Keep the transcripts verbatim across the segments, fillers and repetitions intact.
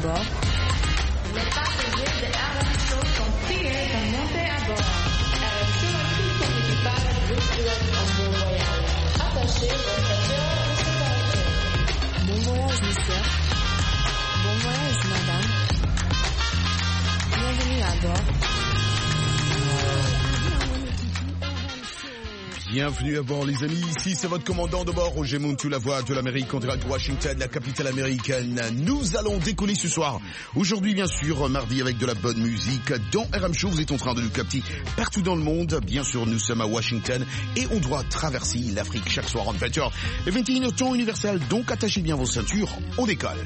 bord. Les passagers de R M Show sont priés de monter à bord. R M Show et tout son équipage vous souhaitent un bon voyage. Attachez vos ceintures et sécurité. Bon voyage, monsieur. Bon voyage, madame. Bienvenue à bord. Bienvenue à bord les amis, ici c'est votre commandant de bord, Roger Montu, la voix de l'Amérique en direct de Washington, la capitale américaine. Nous allons décoller ce soir, aujourd'hui bien sûr, mardi avec de la bonne musique. Dans R M Show, vous êtes en train de nous capter partout dans le monde. Bien sûr, nous sommes à Washington et on doit traverser l'Afrique chaque soir en vingt heures et vingt et une heures temps universel. Donc attachez bien vos ceintures, on décolle.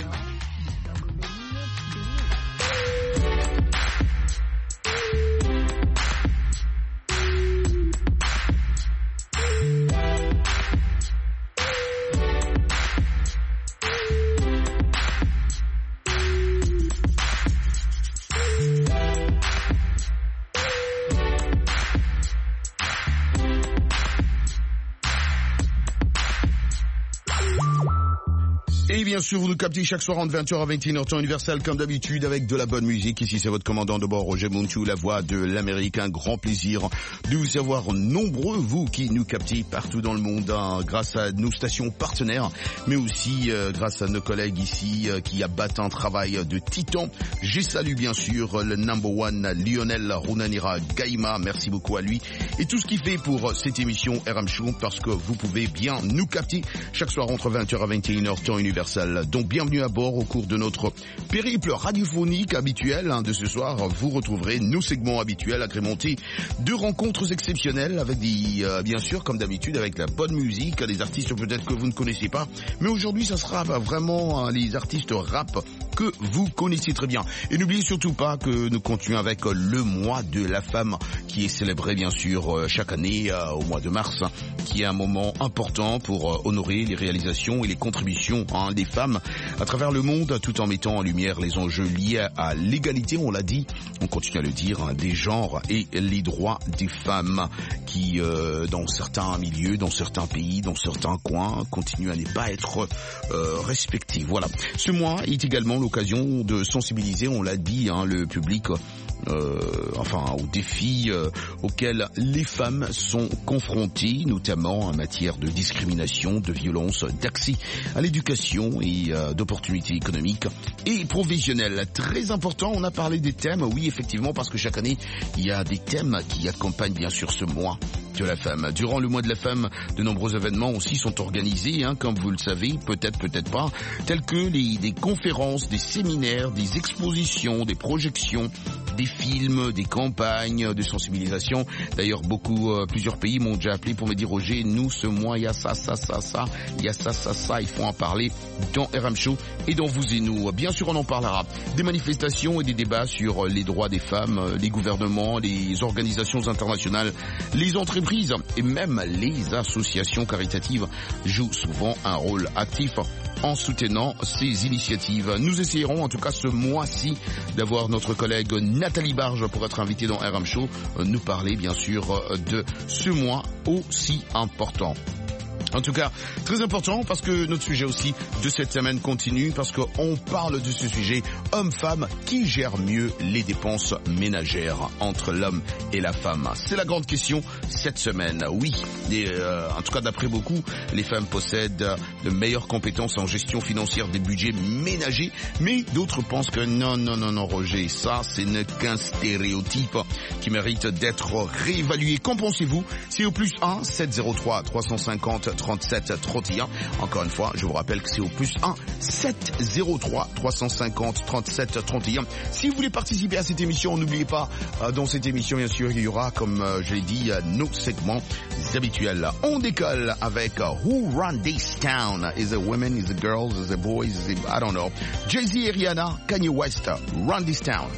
Bien sûr, vous nous captez chaque soir entre vingt heures à vingt et une heures temps universel comme d'habitude avec de la bonne musique. Ici, c'est votre commandant de bord, Roger Montu, la voix de l'Amérique. Un grand plaisir de vous avoir nombreux, vous qui nous captez partout dans le monde, hein, grâce à nos stations partenaires, mais aussi euh, grâce à nos collègues ici euh, qui abattent un travail de titan. Je salue bien sûr le number one Lionel Runanira Gaima. Merci beaucoup à lui et tout ce qu'il fait pour cette émission R M Show, parce que vous pouvez bien nous capter chaque soir entre vingt heures à vingt et une heures temps universel. Donc bienvenue à bord au cours de notre périple radiophonique habituel, hein, de ce soir. Vous retrouverez nos segments habituels agrémentés de rencontres exceptionnelles avec des, euh, bien sûr, comme d'habitude, avec la bonne musique, des artistes peut-être que vous ne connaissez pas. Mais aujourd'hui, ça sera bah, vraiment hein, les artistes rap que vous connaissez très bien. Et n'oubliez surtout pas que nous continuons avec euh, le mois de la femme qui est célébré bien sûr euh, chaque année euh, au mois de mars, hein, qui est un moment important pour euh, honorer les réalisations et les contributions hein, des femmes à travers le monde, tout en mettant en lumière les enjeux liés à l'égalité, on l'a dit, on continue à le dire, hein, des genres et les droits des femmes qui, euh, dans certains milieux, dans certains pays, dans certains coins, continuent à ne pas être euh, respectées. Voilà. Ce mois est également l'occasion de sensibiliser, on l'a dit, hein, le public Euh, enfin aux défis euh, auxquels les femmes sont confrontées, notamment en matière de discrimination, de violence, d'accès à l'éducation et euh, d'opportunités économiques et professionnelles. Très important, on a parlé des thèmes, oui effectivement, parce que chaque année il y a des thèmes qui accompagnent bien sûr ce mois de la femme. Durant le mois de la femme, de nombreux événements aussi sont organisés, hein, comme vous le savez, peut-être, peut-être pas, tels que les, des conférences, des séminaires, des expositions, des projections, des films, des campagnes de sensibilisation. D'ailleurs, beaucoup, euh, plusieurs pays m'ont déjà appelé pour me dire, Roger, nous, ce mois, il y a ça, ça, ça, ça, il y a ça, ça, ça, il faut en parler dans R M Show et dans Vous et Nous. Bien sûr, on en parlera. Des manifestations et des débats sur les droits des femmes, les gouvernements, les organisations internationales, les entreprises et même les associations caritatives jouent souvent un rôle actif en soutenant ces initiatives. Nous essayerons en tout cas ce mois-ci d'avoir notre collègue Nathalie Barge pour être invitée dans R M Show, nous parler bien sûr de ce mois aussi important. En tout cas, très important parce que notre sujet aussi de cette semaine continue, parce qu'on parle de ce sujet, homme-femme, qui gère mieux les dépenses ménagères entre l'homme et la femme. C'est la grande question cette semaine. Oui, et, euh, en tout cas d'après beaucoup, les femmes possèdent de meilleures compétences en gestion financière des budgets ménagers, mais d'autres pensent que non, non, non, non, Roger, ça c'est qu'un stéréotype qui mérite d'être réévalué. Qu'en pensez-vous? C'est au plus un sept zéro trois trois cent cinquante trente-sept trente et un. Encore une fois, je vous rappelle que c'est au plus un sept zéro trois trois cent cinquante trente-sept trente et un. Si vous voulez participer à cette émission, n'oubliez pas, euh, dans cette émission, bien sûr, il y aura, comme euh, je l'ai dit, euh, nos segments habituels. On décolle avec uh, Who Run This Town? Is it women? Is it girls? Is it boys? Is it, I don't know. Jay-Z et Rihanna, Kanye West, Run This Town.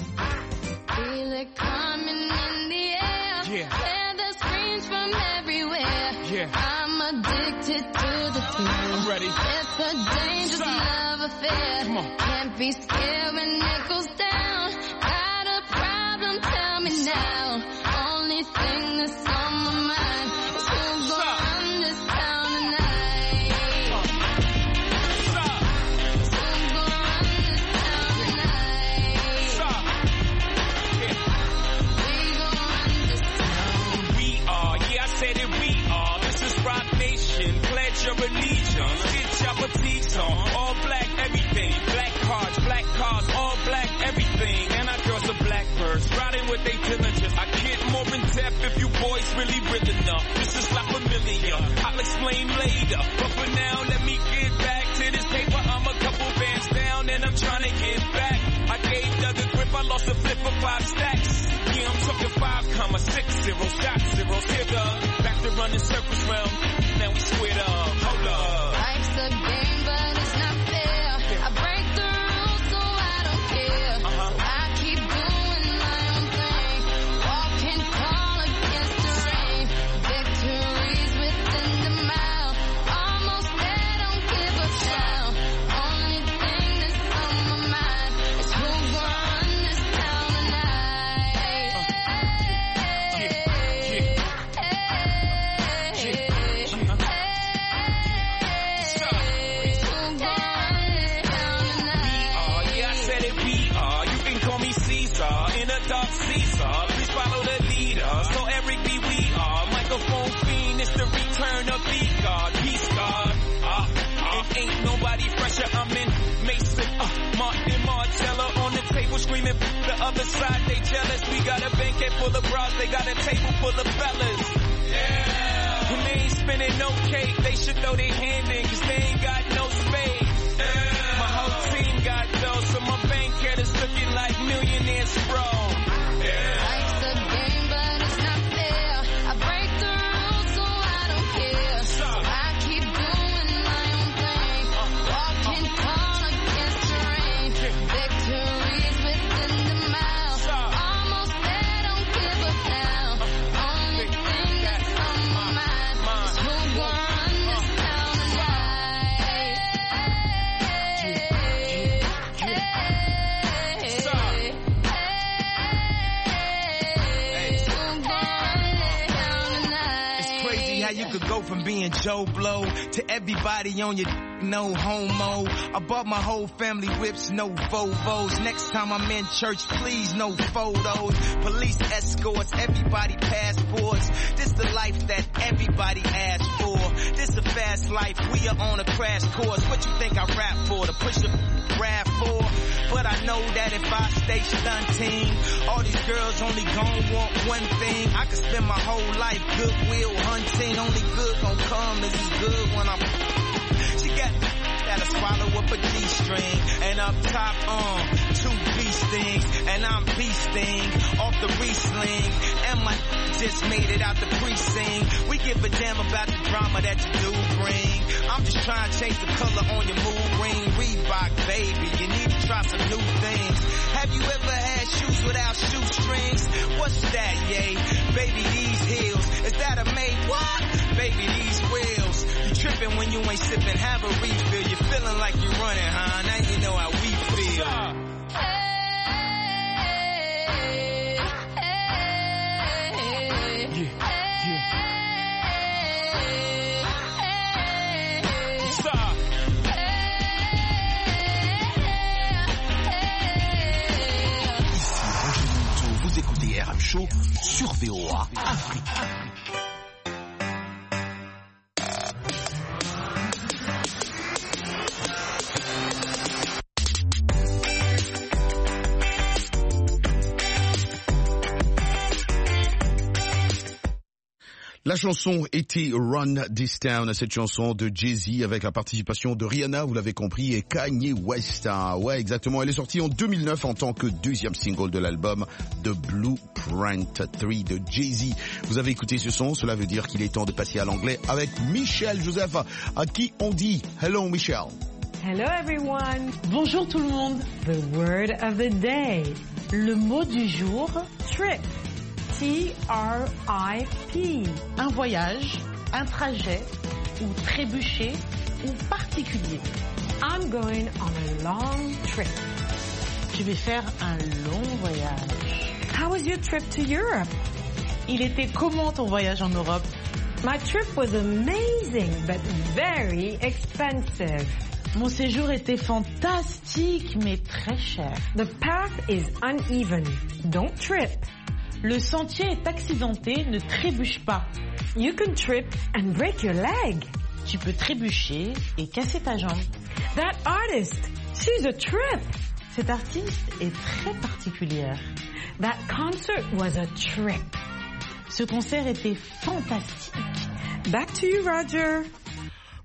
Feel it coming in the air. Yeah. Hear the screams from everywhere. Yeah. I'm addicted to the thrill. I'm ready. It's a dangerous Stop. love affair. Come on. Can't be scared when it goes down. Got a problem? Tell me now. Only thing that's on my mind is who's gonna run this town tonight. Stop. Who's gonna run this town later. But for now, let me get back to this paper. I'm a couple bands down and I'm trying to get back. I gave Doug a grip, I lost a flip for five stacks. Yeah, I'm talking five comma six zero shot zeros. Here, Doug, back to running circles round. Now we squared up. Hold up. Life's a game, but it's not fair. I break the rules, so I don't care. Uh-huh. I keep doing my own thing. Walking tall against the rain. Victories within the mile. Almost there, don't give a damn. Only thing that's on my mind is who's gonna run this town tonight. Yeah, yeah. Dark Caesar, please follow the leader. So Eric B, we are microphone fiend. It's the return of V-God, Peace God. Ah, uh, it ain't nobody fresher. I'm in Mason, uh, Martin and Marcella on the table screaming. The other side, they jealous. We got a banquet full of bras. They got a table full of fellas. Yeah. When they ain't spinning no cake, they should throw their hand in, cause they ain't got no space. Yeah. My whole team got dough, so my banquet is looking like millionaires, bro. Life's a game, but it's not fair. I break the rules, so I don't care. So I keep doing my own thing. Walking tall against the rain. Victories within the mile. Almost there, don't give a damn. Only thing that's on my mind is who's gonna run this town tonight. You could go from being Joe Blow to everybody on your no homo. I bought my whole family whips, no Volvos. Next time I'm in church, please no photos. Police escorts, everybody passports. This the life that everybody asks for. This a fast life, we are on a crash course. What you think I rap for? To push a rap for? But I know that if I stay stunting, all these girls only gon' want one thing. I could spend my whole life goodwill hunting. Only good gon' come is as good when I'm... She got... Gotta swallow up a G-string. And up top, um, two B-stings. And I'm beasting off the re-sling. And my just made it out the precinct. We give a damn about the drama that you do bring. I'm just trying to change the color on your mood ring. Reebok, baby, you need to try some new things. Have you ever had shoes without shoestrings? What's that, yay? Baby, these heels. Is that a made what? Baby, these wheels. You tripping when you ain't sipping, have a refill. You're feeling like you're running, huh? Now you know how we feel. Vous écoutez R M Show sur V O A Afrique. La chanson était Run This Town, cette chanson de Jay-Z avec la participation de Rihanna, vous l'avez compris, et Kanye West. Ouais, exactement. Elle est sortie en deux mille neuf en tant que deuxième single de l'album The Blueprint trois de Jay-Z. Vous avez écouté ce son, cela veut dire qu'il est temps de passer à l'anglais avec Michel Joseph, à qui on dit Hello Michel. Hello everyone. Bonjour tout le monde. The word of the day. Le mot du jour, trip. T R I P. Un voyage, un trajet, ou trébucher, ou particulier. I'm going on a long trip. Je vais faire un long voyage. How was your trip to Europe? Il était comment ton voyage en Europe? My trip was amazing, but very expensive. Mon séjour était fantastique, mais très cher. The path is uneven. Don't trip. Le sentier est accidenté, ne trébuche pas. You can trip and break your leg. Tu peux trébucher et casser ta jambe. That artist, she's a trip. Cette artiste est très particulière. That concert was a trip. Ce concert était fantastique. Back to you, Roger.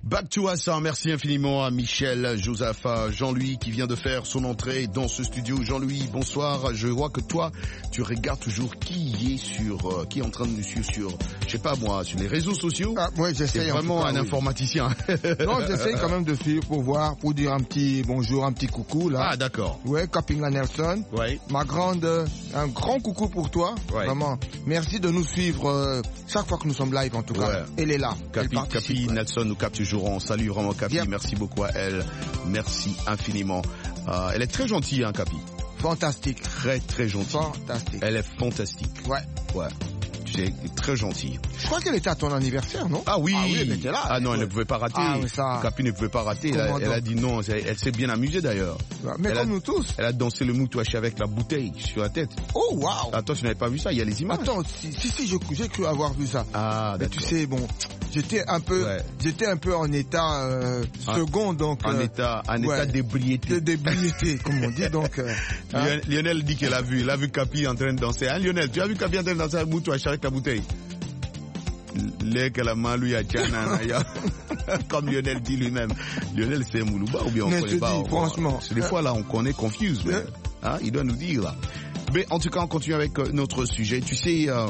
Back to us, hein. Merci infiniment à Michel, Joseph, à Jean-Louis qui vient de faire son entrée dans ce studio. Jean-Louis, bonsoir. Je vois que toi, tu regardes toujours qui est sur, euh, qui est en train de nous suivre sur, je sais pas moi, sur les réseaux sociaux. Ah, ouais, j'essaie. C'est vraiment cas, un oui. informaticien. Non, j'essaie quand même de suivre pour voir, pour dire un petit bonjour, un petit coucou là. Ah, d'accord. Ouais, Kapinga Nelson. Ouais. Ma grande, euh, un grand coucou pour toi. Ouais. Vraiment. Merci de nous suivre euh, chaque fois que nous sommes live en tout cas. Ouais. Elle est là. Capi, Elle participe, Capi ouais. Nelson nous capte toujours. On salue vraiment Capi. Yep. Merci beaucoup à elle. Merci infiniment. Euh, elle est très gentille, hein, Capi. Fantastique. Très, très gentille. Fantastique. Elle est fantastique. Ouais. Ouais. Tu sais, très gentille. Je crois qu'elle était à ton anniversaire, non? Ah oui. Ah oui, elle était là. Ah non, elle ne pouvait pas rater. Ah oui, ça. Capi ne pouvait pas rater. Elle a, Comment elle a donc? dit non. Elle, elle s'est bien amusée d'ailleurs. Mais Elle comme a- nous tous. Elle a dansé le moutouaché avec la bouteille sur la tête. Oh, waouh. Attends, tu n'avais pas vu ça? Il y a les images. Attends, si, si, si, je- j'ai cru avoir vu ça. Ah, Mais d'accord. tu sais, bon, j'étais un peu, Ouais. j'étais un peu en état euh, En- second, donc En euh, état, en ouais. état d'ébriété. de débilité, comme on dit, donc. euh, hein. Lion- Lionel dit qu'elle a vu, il a vu Capi en train de danser. Hein, Lionel, tu as vu Capi en train de danser avec moutouaché avec la bouteille? Les que la main lui a tchana, ya. Comme Lionel dit lui-même. Lionel c'est Moulouba ou bien on Mais connaît je pas? dis, on- franchement. C'est des fois là on connaît confuse, mais Ouais. hein, il doit nous dire là. Mais en tout cas on continue avec euh, notre sujet. Tu sais, euh,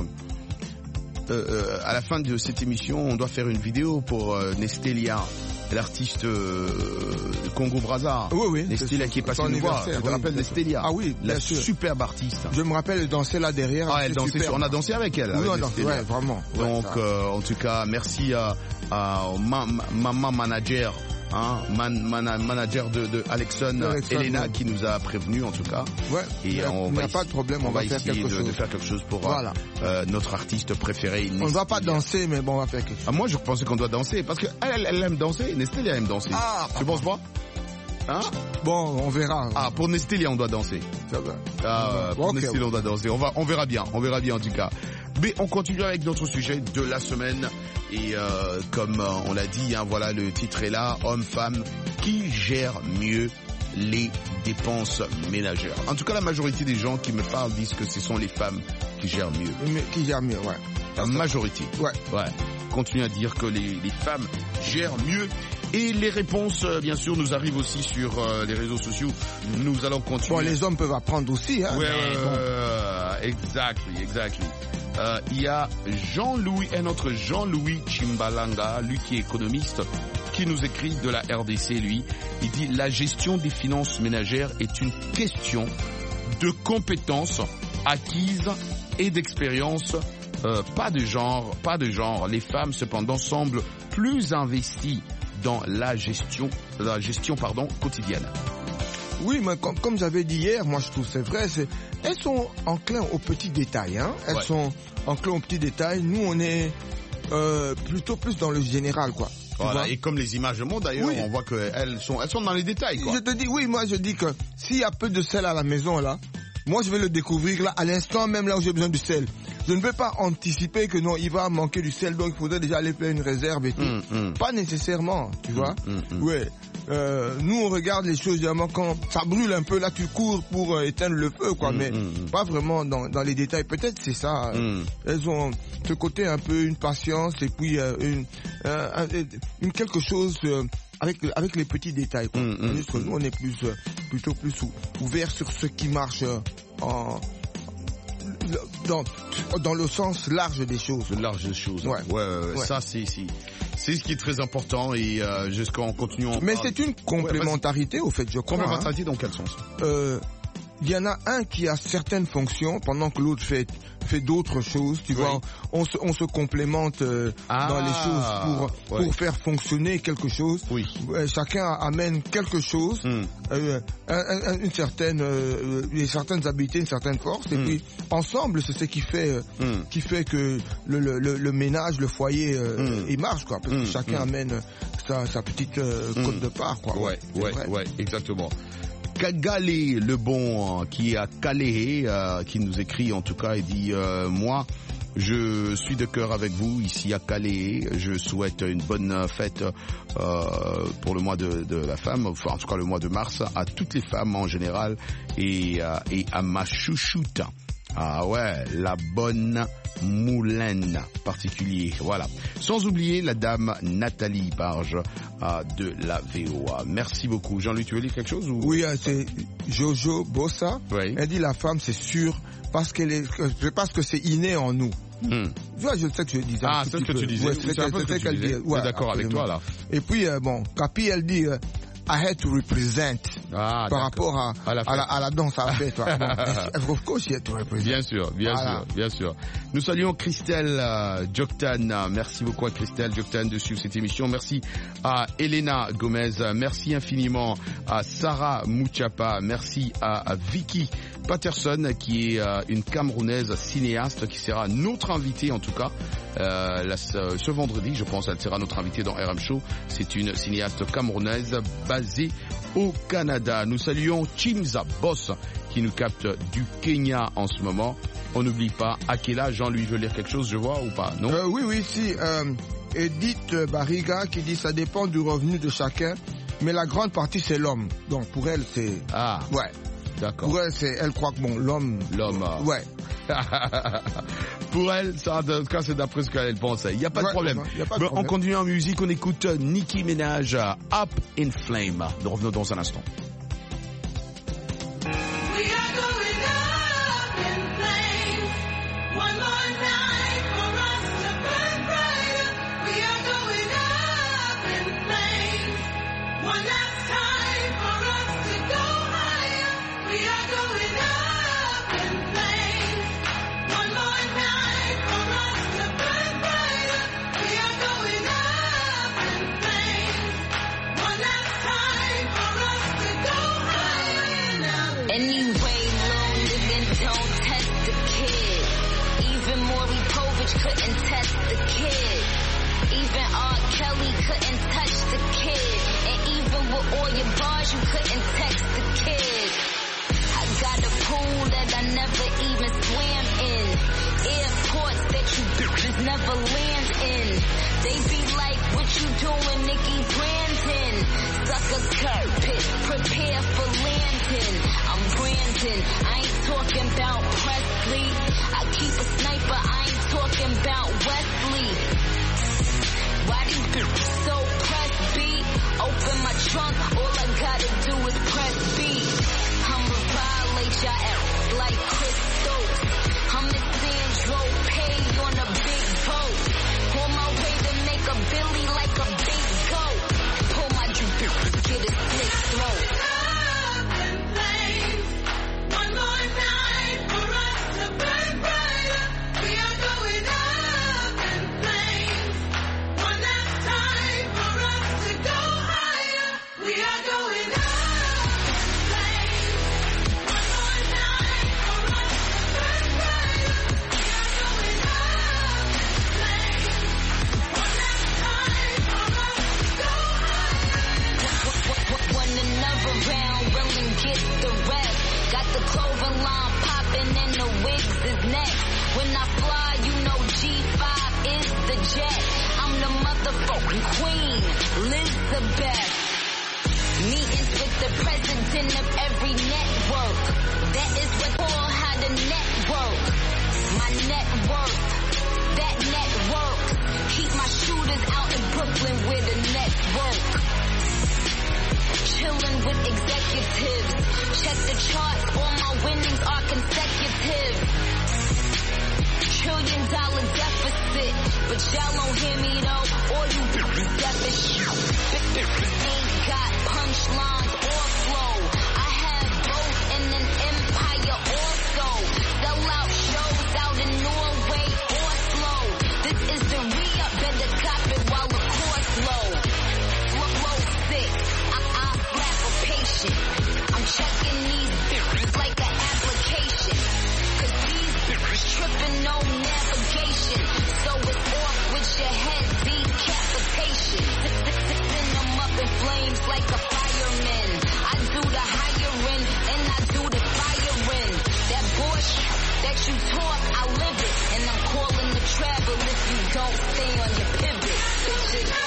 euh, euh, à la fin de cette émission, on doit faire une vidéo pour euh, Nestelia, l'artiste euh, Congo-Brazza. Oui, oui. Nestelia c'est qui est passée son nous voir. anniversaire, Tu te oui, rappelles bien sûr. Nestelia? Ah oui, la bien sûr. superbe artiste. Je me rappelle, elle dansait là derrière. Ah, elle c'était dansait super. sur- on a dansé avec elle. Oui, avec on a dansé, Nestelia. ouais, vraiment. Ouais, Donc, ça. euh, en tout cas, merci à, à ma, ma- maman manager, hein, man, mana- manager de, de Alexon, Alexon, Elena, ouais. qui nous a prévenu en tout cas. Ouais, Et il n'y a, on il n'y va a pas de problème, on, va faire essayer quelque de, chose. de faire quelque chose pour euh, Voilà. euh, notre artiste préféré. On ne va pas Nestelia. danser, mais bon, on va faire quelque chose. Ah, moi, je pensais qu'on doit danser parce que elle, elle aime danser. Nestelia aime danser. Ah, tu penses pas? Hein? Bon, on verra. Ah, pour Nestelia, on doit danser. Ça va. Ah, euh, pour Ok, Nestelia, on doit danser. On va, on verra bien. On verra bien en tout cas. Mais on continue avec notre sujet de la semaine. Et euh, comme euh, on l'a dit, hein, voilà, le titre est là, homme-femme, qui gère mieux les dépenses ménagères. En tout cas, la majorité des gens qui me parlent disent que ce sont les femmes qui gèrent mieux. Mais qui gère mieux, ouais. La majorité. Ouais. Ouais. Continue à dire que les, les femmes gèrent mieux. Et les réponses, euh, bien sûr, nous arrivent aussi sur euh, les réseaux sociaux. Nous allons continuer. Bon, les hommes peuvent apprendre aussi, hein. Ouais, mais ouais, bon. euh, exactly, exactly. Euh, il y a Jean-Louis, un autre Jean-Louis Chimbalanga, lui qui est économiste, qui nous écrit de la R D C, lui. Il dit, la gestion des finances ménagères est une question de compétences acquises et d'expérience, euh, pas de genre, pas de genre. Les femmes, cependant, semblent plus investies dans la gestion, la gestion, pardon, quotidienne. Oui, mais comme, comme j'avais dit hier, moi je trouve c'est vrai, c'est, elles sont enclins aux petits détails, hein. Elles Ouais. sont enclins aux petits détails. Nous, on est euh, plutôt plus dans le général, quoi. Tu Voilà. vois? Et comme les images montrent d'ailleurs, Oui. on voit qu'elles sont, elles sont dans les détails, quoi. Je te dis, oui, moi je dis que s'il y a peu de sel à la maison, là, moi je vais le découvrir là, à l'instant même là où j'ai besoin du sel. Je ne vais pas anticiper que non, il va manquer du sel, donc il faudrait déjà aller faire une réserve et tout. Hum, hum. Pas nécessairement, tu vois. hum, hum. Ouais. Euh, nous on regarde les choses vraiment quand ça brûle un peu, là tu cours pour euh, éteindre le feu, quoi. Hum, mais hum, hum. pas vraiment dans, dans les détails. Peut-être c'est ça. euh, Hum. Elles ont ce côté un peu une patience et puis euh, une, euh, un- une quelque chose. euh, avec avec les petits détails, quoi. Hum, hum, Tandis que hum. nous on est plus euh, plutôt plus ou- ouvert sur ce qui marche euh, en dans dans le sens large des choses. De larges choses. Ouais. Ouais, ouais, ouais. Ouais. Ça, c'est, c'est, c'est ce qui est très important et euh, jusqu'en continuant. Mais c'est une complémentarité au fait, je crois. hein. complémentarité dans quel sens? Euh, il y en a un qui a certaines fonctions pendant que l'autre fait fait d'autres choses, tu Oui. vois. On se on se complémente euh, Ah, dans les choses pour ouais. pour faire fonctionner quelque chose. Oui. Ouais, chacun amène quelque chose, Hum. euh, un- un- une certaine euh, euh, certaines habiletés, une certaine force, et Mm. puis ensemble c'est ce qui fait euh, Hum. qui fait que le, le, le, le ménage, le foyer, euh, Mm. il marche, quoi. Parce que Mm, chacun mm. amène sa, sa petite euh, Mm. côte de part, quoi. Ouais, c'est ouais, vrai. ouais, exactement. Kagalé, le bon, euh, qui est à Calais, euh, qui nous écrit en tout cas, il dit euh, moi, je suis de cœur avec vous ici à Calais. Je souhaite une bonne euh, fête euh, pour le mois de, de la femme, enfin en tout cas le mois de mars, à toutes les femmes en général et, euh, et à ma chouchoute. Ah ouais, la bonne moulin particulier. Voilà. Sans oublier la dame Nathalie Barge euh, de la V O A. Merci beaucoup. Jean-Louis, tu veux lire quelque chose ou... Oui, euh, c'est Jojo Bossa. Oui. Elle dit la femme, c'est sûr, parce qu'elle est, parce que c'est inné en nous. Hmm. Tu vois, je sais que je disais. Ah, c'est ce que tu disais. Ouais, Oui, c'est un peu ce que tu qu'elle disais. dit. Ouais, T'es d'accord avec toi, là. Et puis, euh, bon, Capi, elle dit, euh, I had to represent. Ah, par d'accord. rapport à, à, la à, la, à la danse à la fête. Bon, of course, you had to represent. Bien sûr, bien voilà. sûr, bien sûr. Nous saluons Christelle euh, Joktan. Merci beaucoup à Christelle Joktan de suivre cette émission. Merci à Elena Gomez. Merci infiniment à Sarah Mouchapa. Merci à, à Vicky Patterson, qui est euh, une Camerounaise cinéaste, qui sera notre invitée en tout cas euh, la, ce vendredi, je pense, elle sera notre invitée dans R M Show. C'est une cinéaste camerounaise basée au Canada. Nous saluons Chimza Boss qui nous capte du Kenya en ce moment. On n'oublie pas Akela. Jean-Louis veut lire quelque chose, je vois, ou pas? Non? euh, Oui, oui, si. Euh, Edith Barriga qui dit ça dépend du revenu de chacun, mais la grande partie c'est l'homme. Donc pour elle c'est... Ah. Ouais. D'accord. Pour elle, c'est, elle croit que bon, l'homme... L'homme... Euh... Ouais. Pour elle, ça, en tout cas, c'est d'après ce qu'elle pense. Il n'y a pas de ouais, problème. Y a pas de bon, problème. On continue en musique, on écoute Nicki Minaj, Up in Flame. Nous revenons dans un instant. Couldn't test the kid. Even R. Kelly couldn't touch the kid. And even with all your bars, you couldn't text the kid. I got a pool that I never even swam in. Airports that you just never land in. They be like, what you doing, Nikki Brandon? Sucker carpet, prepare for landing. I'm Brandon, I ain't talking about Presley. I keep a sniper, I ain't talking about Wesley. Why these bitches so press B? Open my trunk, all I gotta do is press B. I'ma violate your ass like Chris Stokes. I'm in Sandro Pay on a big boat. On my way to make a Billy like a big goat. Pull my drip, get a slit throat. When I fly, you know G five is the jet. I'm the motherfucking queen, Elizabeth. Meetings with the president of every network. That is what all how to network. My network, that network. Keep my shooters out in Brooklyn where the network. Chilling with executives. Check the charts, all my winnings are consecutive. Trillion dollar deficit, but y'all don't hear me though. All you bitches deficit. Ain't got punchlines or flow. I have both in an empire also. Sell out shows out in Norway, Oslo. This is the re-up, better cop it while the course low. Flow sick, I, I slap a patient. I'm checking these bitches like an application. Cause these bitches tripping no navigation. So it's off with your head, decapitation. Send them up in flames like a fireman. I do the hiring and I do the firing. That bullshit that you talk, I live it. And I'm calling the travel if you don't stay on your pivot. Bitches.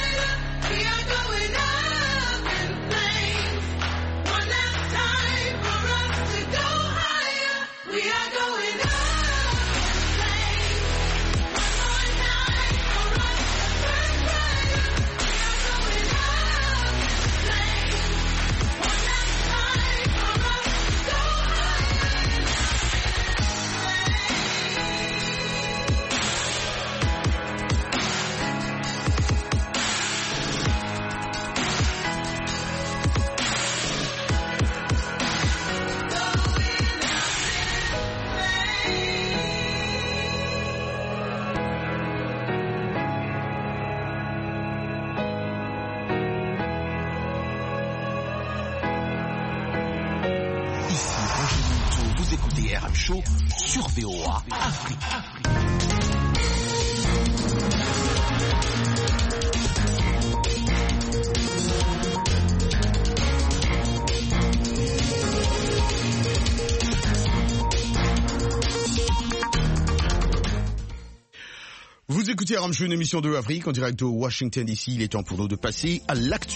We are going up in flames. One last time. Vous écoutez R M Show sur V O A Afrique. Vous écoutez R M Show, une émission de Afrique en direct de Washington D C. Il est temps pour nous de passer à l'actu.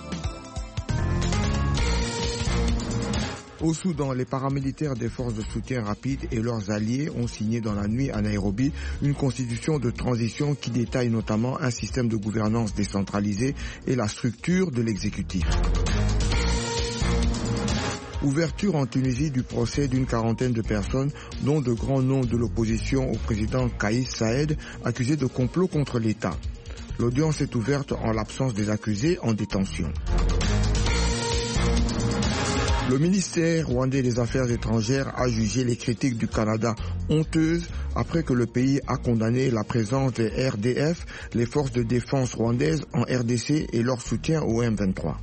Au Soudan, les paramilitaires des forces de soutien rapide et leurs alliés ont signé dans la nuit à Nairobi une constitution de transition qui détaille notamment un système de gouvernance décentralisé et la structure de l'exécutif. Ouverture en Tunisie du procès d'une quarantaine de personnes, dont de grands noms de l'opposition au président Kais Saied, accusés de complot contre l'État. L'audience est ouverte en l'absence des accusés en détention. Le ministère rwandais des Affaires étrangères a jugé les critiques du Canada honteuses après que le pays a condamné la présence des R D F, les forces de défense rwandaises en R D C et leur soutien au M vingt-trois.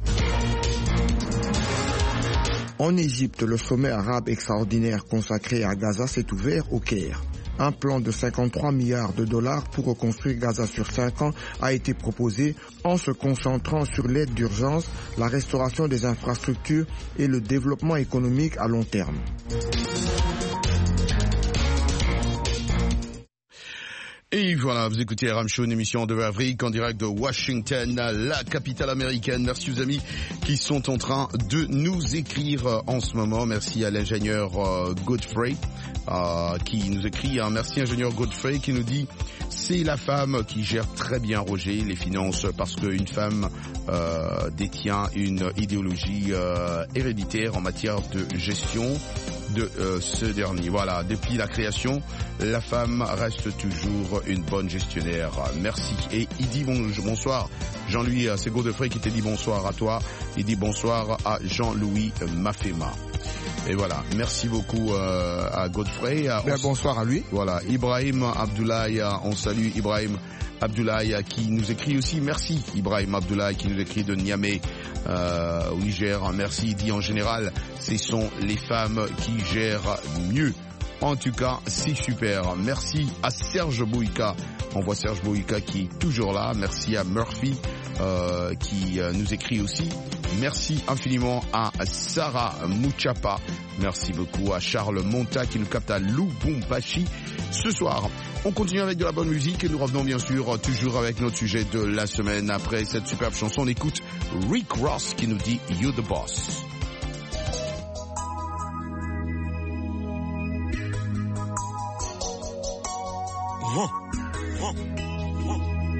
En Égypte, le sommet arabe extraordinaire consacré à Gaza s'est ouvert au Caire. Un plan de cinquante-trois milliards de dollars pour reconstruire Gaza sur cinq ans a été proposé en se concentrant sur l'aide d'urgence, la restauration des infrastructures et le développement économique à long terme. Et voilà, vous écoutez R M Show, une émission de Afrique en direct de Washington, la capitale américaine. Merci aux amis qui sont en train de nous écrire en ce moment. Merci à l'ingénieur euh, Godfrey euh, qui nous écrit. Hein. Merci ingénieur Godfrey qui nous dit c'est la femme qui gère très bien, Roger, les finances parce qu'une femme euh, détient une idéologie euh, héréditaire en matière de gestion de euh, ce dernier. Voilà, depuis la création, la femme reste toujours une bonne gestionnaire. Merci. Et il dit bon, bonsoir, Jean-Louis, c'est Godefroy qui te dit bonsoir à toi. Il dit bonsoir à Jean-Louis Mafema. Et voilà, merci beaucoup euh, à Godfrey. Bien, bonsoir à lui. Voilà, Ibrahim Abdoulaye, on salue Ibrahim Abdoulaye qui nous écrit aussi. Merci Ibrahim Abdoulaye qui nous écrit de Niamey euh, au Niger. Merci, il dit en général, ce sont les femmes qui gèrent mieux. En tout cas, c'est super. Merci à Serge Bouyka. On voit Serge Bouyka qui est toujours là. Merci à Murphy euh, qui euh, nous écrit aussi. Merci infiniment à Sarah Mouchapa. Merci beaucoup à Charles Monta qui nous capte à Lubumbashi. Ce soir, on continue avec de la bonne musique et nous revenons bien sûr toujours avec notre sujet de la semaine. Après cette superbe chanson, on écoute Rick Ross qui nous dit You the Boss. Huh. Huh. Huh.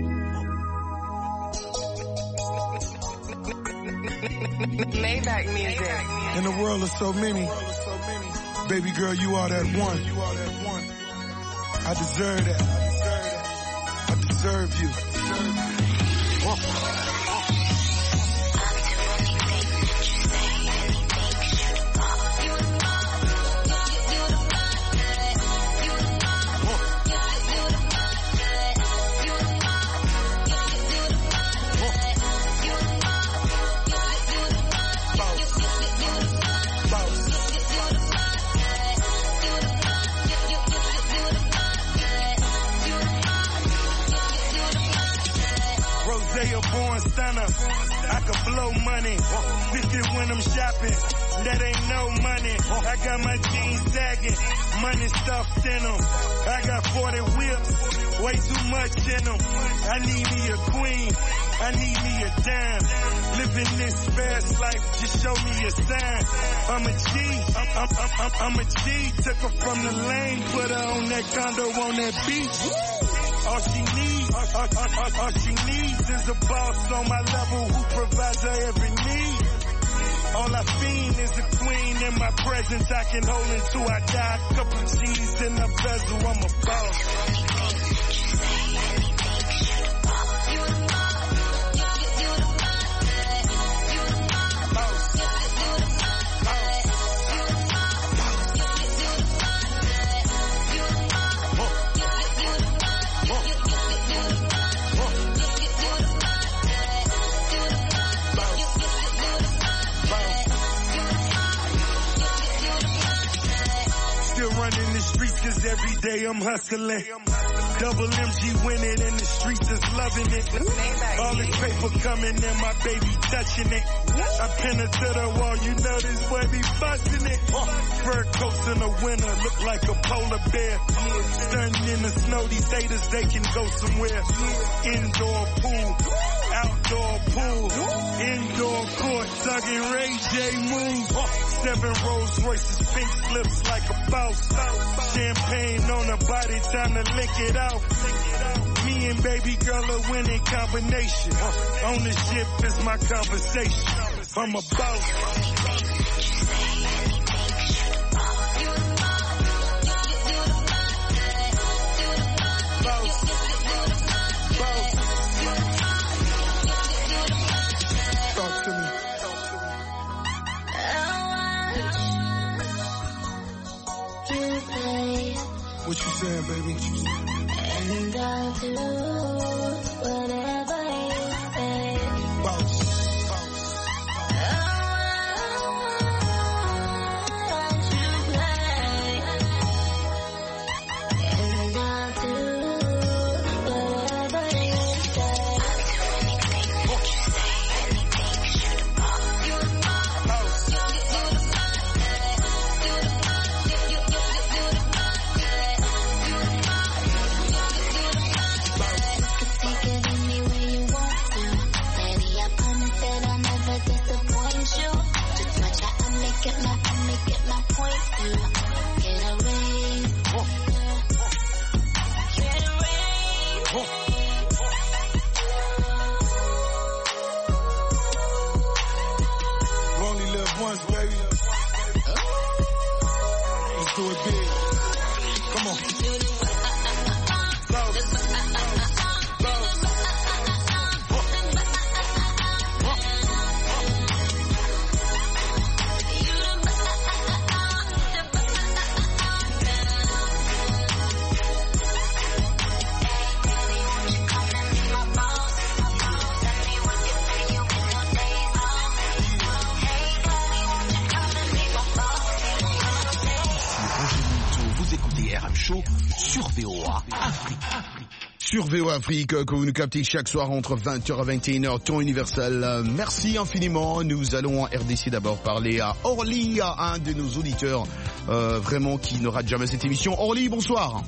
Maybach music. In the world of so many, baby girl, you are that one. I deserve that. I deserve you. Huh. I could blow money, fifty when I'm shopping, that ain't no money. I got my jeans sagging, money stuffed in them. I got forty whips, way too much in them. I need me a queen, I need me a dime. Living this fast life, just show me a sign. I'm a G, I'm, I'm, I'm, I'm a G. Took her from the lane, put her on that condo on that beach. All she needs, all, all, all, all she needs is a boss on my level who provides her every need. All I fiend is a queen in my presence I can hold until I die. Couple G's in the bezel, I'm a boss. every day I'm hustling. Double M G winning and the streets is loving it. All this paper coming in, my baby touching it. I pin it to the wall, you know this boy be busting it. Fur coats in the winter, look like a polar bear. Stunting in the snow, these haters, they can go somewhere. Indoor pool, outdoor pool, indoor court, tugging Ray J moves. Seven Rolls Royces, pink slips like a boss. Champagne on the body, time to lick it out. Me and baby girl a winning combination. Ownership is my conversation. I'm a boss. What you saying, baby? What you saying? And I'll do whatever you say. Boss. Sur V O A Afrique. Sur V O A Afrique, que vous nous captez chaque soir entre vingt heures et vingt et une heures, temps universel. Merci infiniment. Nous allons en R D C d'abord parler à Orly, à un de nos auditeurs, euh, vraiment qui ne rate jamais cette émission. Orly, bonsoir.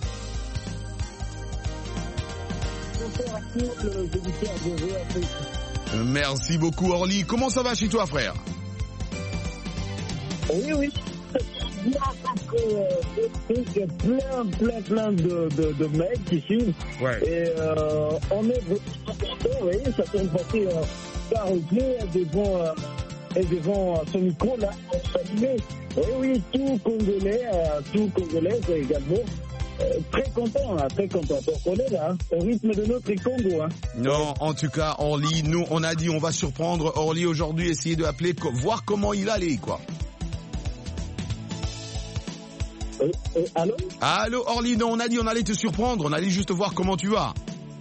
Bonsoir à tous les auditeurs de V O A Afrique. Merci beaucoup Orly. Comment ça va chez toi, frère? Oui, oui. Il y a plein, plein, plein de, de, de mecs qui suivent. Ouais. Et euh, on est vraiment, oui, ça fait une partie euh, karaoké devant, euh, devant son micro là. Oui, oui, tout Congolais, euh, tout Congolais également. Euh, très content, hein, très content. Donc on est là, hein, au rythme de notre Congo. Hein. Non, en tout cas, Orly, nous, on a dit on va surprendre Orly aujourd'hui, essayer de appeler, voir comment il allait, quoi. Euh, euh, allô Allô Orly, non, on a dit on allait te surprendre, on allait juste voir comment tu vas.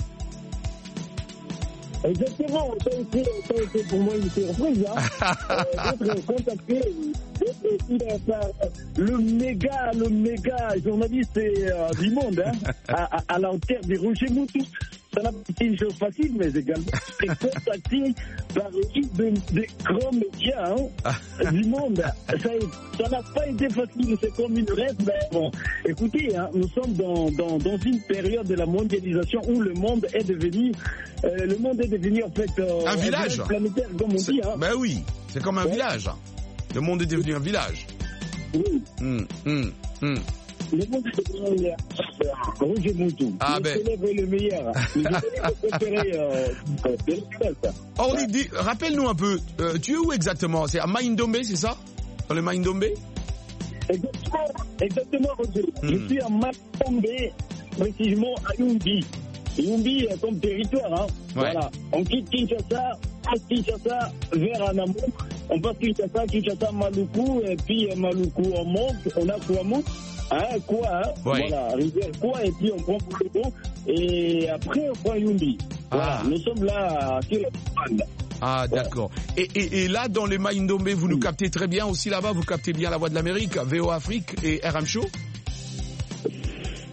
Exactement, ça a été, ça a été pour moi une surprise, hein. euh, d'être contacté, d'être le méga, le méga journaliste euh, du monde, hein, à, à, à la hauteur de Roger Moutou. Ça n'a pas été une chose facile, mais également c'est contacté par l'équipe de, de grands médias hein, du monde. Ça n'a pas été facile, c'est comme une rêve. Mais bon, écoutez, hein, nous sommes dans, dans, dans une période de la mondialisation où le monde est devenu, euh, le monde est devenu en fait euh, un village planétaire, comme on dit. Hein. Ben oui, c'est comme un ouais. village. Le monde est devenu un village. Oui. Hum, hum, hum. Le monde est devenu un village. Roger Moutou. Ah le ben. célèbre est le meilleur. Le célèbre préféré euh, de l'État. Orly, dis, rappelle-nous un peu, euh, tu es où exactement? C'est à Maïndombe, c'est ça? Dans le Maïndombe? Exactement, exactement, Roger. Mm. Je suis à Maïndombe, précisément à Yumbi. Yumbi comme territoire, hein. Ouais. Voilà. On quitte Kinshasa, passe Kinshasa vers Anamou. On passe Kinshasa, Kinshasa, Maluku, et puis Maluku, on monte, on a Kouamou. Hein, quoi, hein, ouais. Voilà, rivière quoi, et puis on prend pour le bon, et après on prend Yumbi. Voilà, Ah. nous sommes là sur la bande. Ah, d'accord. Et, et, et là, dans les Maïndombe, vous nous Oui. captez très bien aussi là-bas, vous captez bien la voix de l'Amérique, V O A Afrique et R M Show?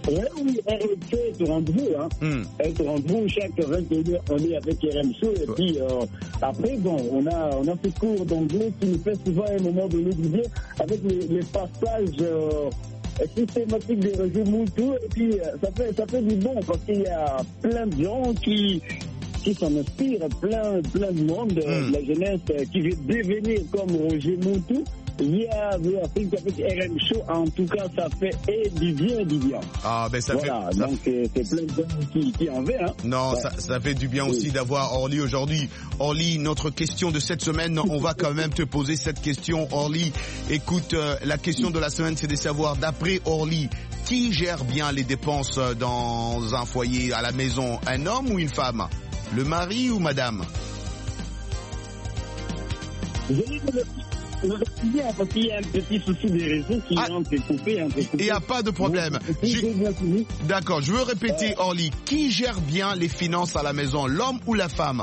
Oui, oui, R M C est au rendez-vous. Hein. Mm. Est au rendez-vous. Chaque vingt et une heures, on est avec R M C. Et puis, euh, après, bon, on a, on a fait cours d'anglais qui nous fait souvent un moment de l'oublier avec les, les passages euh, systématiques des Roger Moutou. Et puis, euh, ça fait, ça fait du bon parce qu'il y a plein de gens qui, qui s'en inspirent, plein, plein de monde, mm. euh, de la jeunesse euh, qui veut devenir comme Roger Moutou. Il y a avec R M Show, en tout cas, ça fait et du bien et du bien. Ah, ben ça voilà, fait. Ça donc c'est plein de gens qui, qui en veulent. Hein. Non, ouais. ça, ça fait du bien aussi oui. d'avoir Orly aujourd'hui. Orly, notre question de cette semaine, on va quand même te poser cette question, Orly. Écoute, euh, la question de la semaine, c'est de savoir, d'après Orly, qui gère bien les dépenses dans un foyer à la maison, un homme ou une femme? Le mari ou madame? Je dis que le... Bien, parce qu'il y a un petit souci des réseaux qui ah, ont été coupés. Il n'y a pas de problème. Bon, d'accord, je veux répéter, euh, Orly. Qui gère bien les finances à la maison, l'homme ou la femme?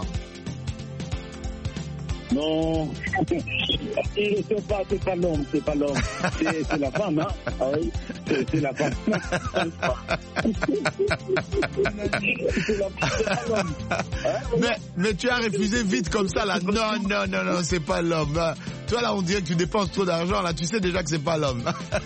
Non, c'est pas, c'est pas l'homme, c'est pas l'homme, c'est, c'est la femme, hein. Ah oui, c'est, c'est la femme. C'est la femme. Mais, mais tu as refusé vite comme ça, là. Non, non, non, non, c'est pas l'homme. Toi, là, on dirait que tu dépenses trop d'argent, là. Tu sais déjà que c'est pas l'homme.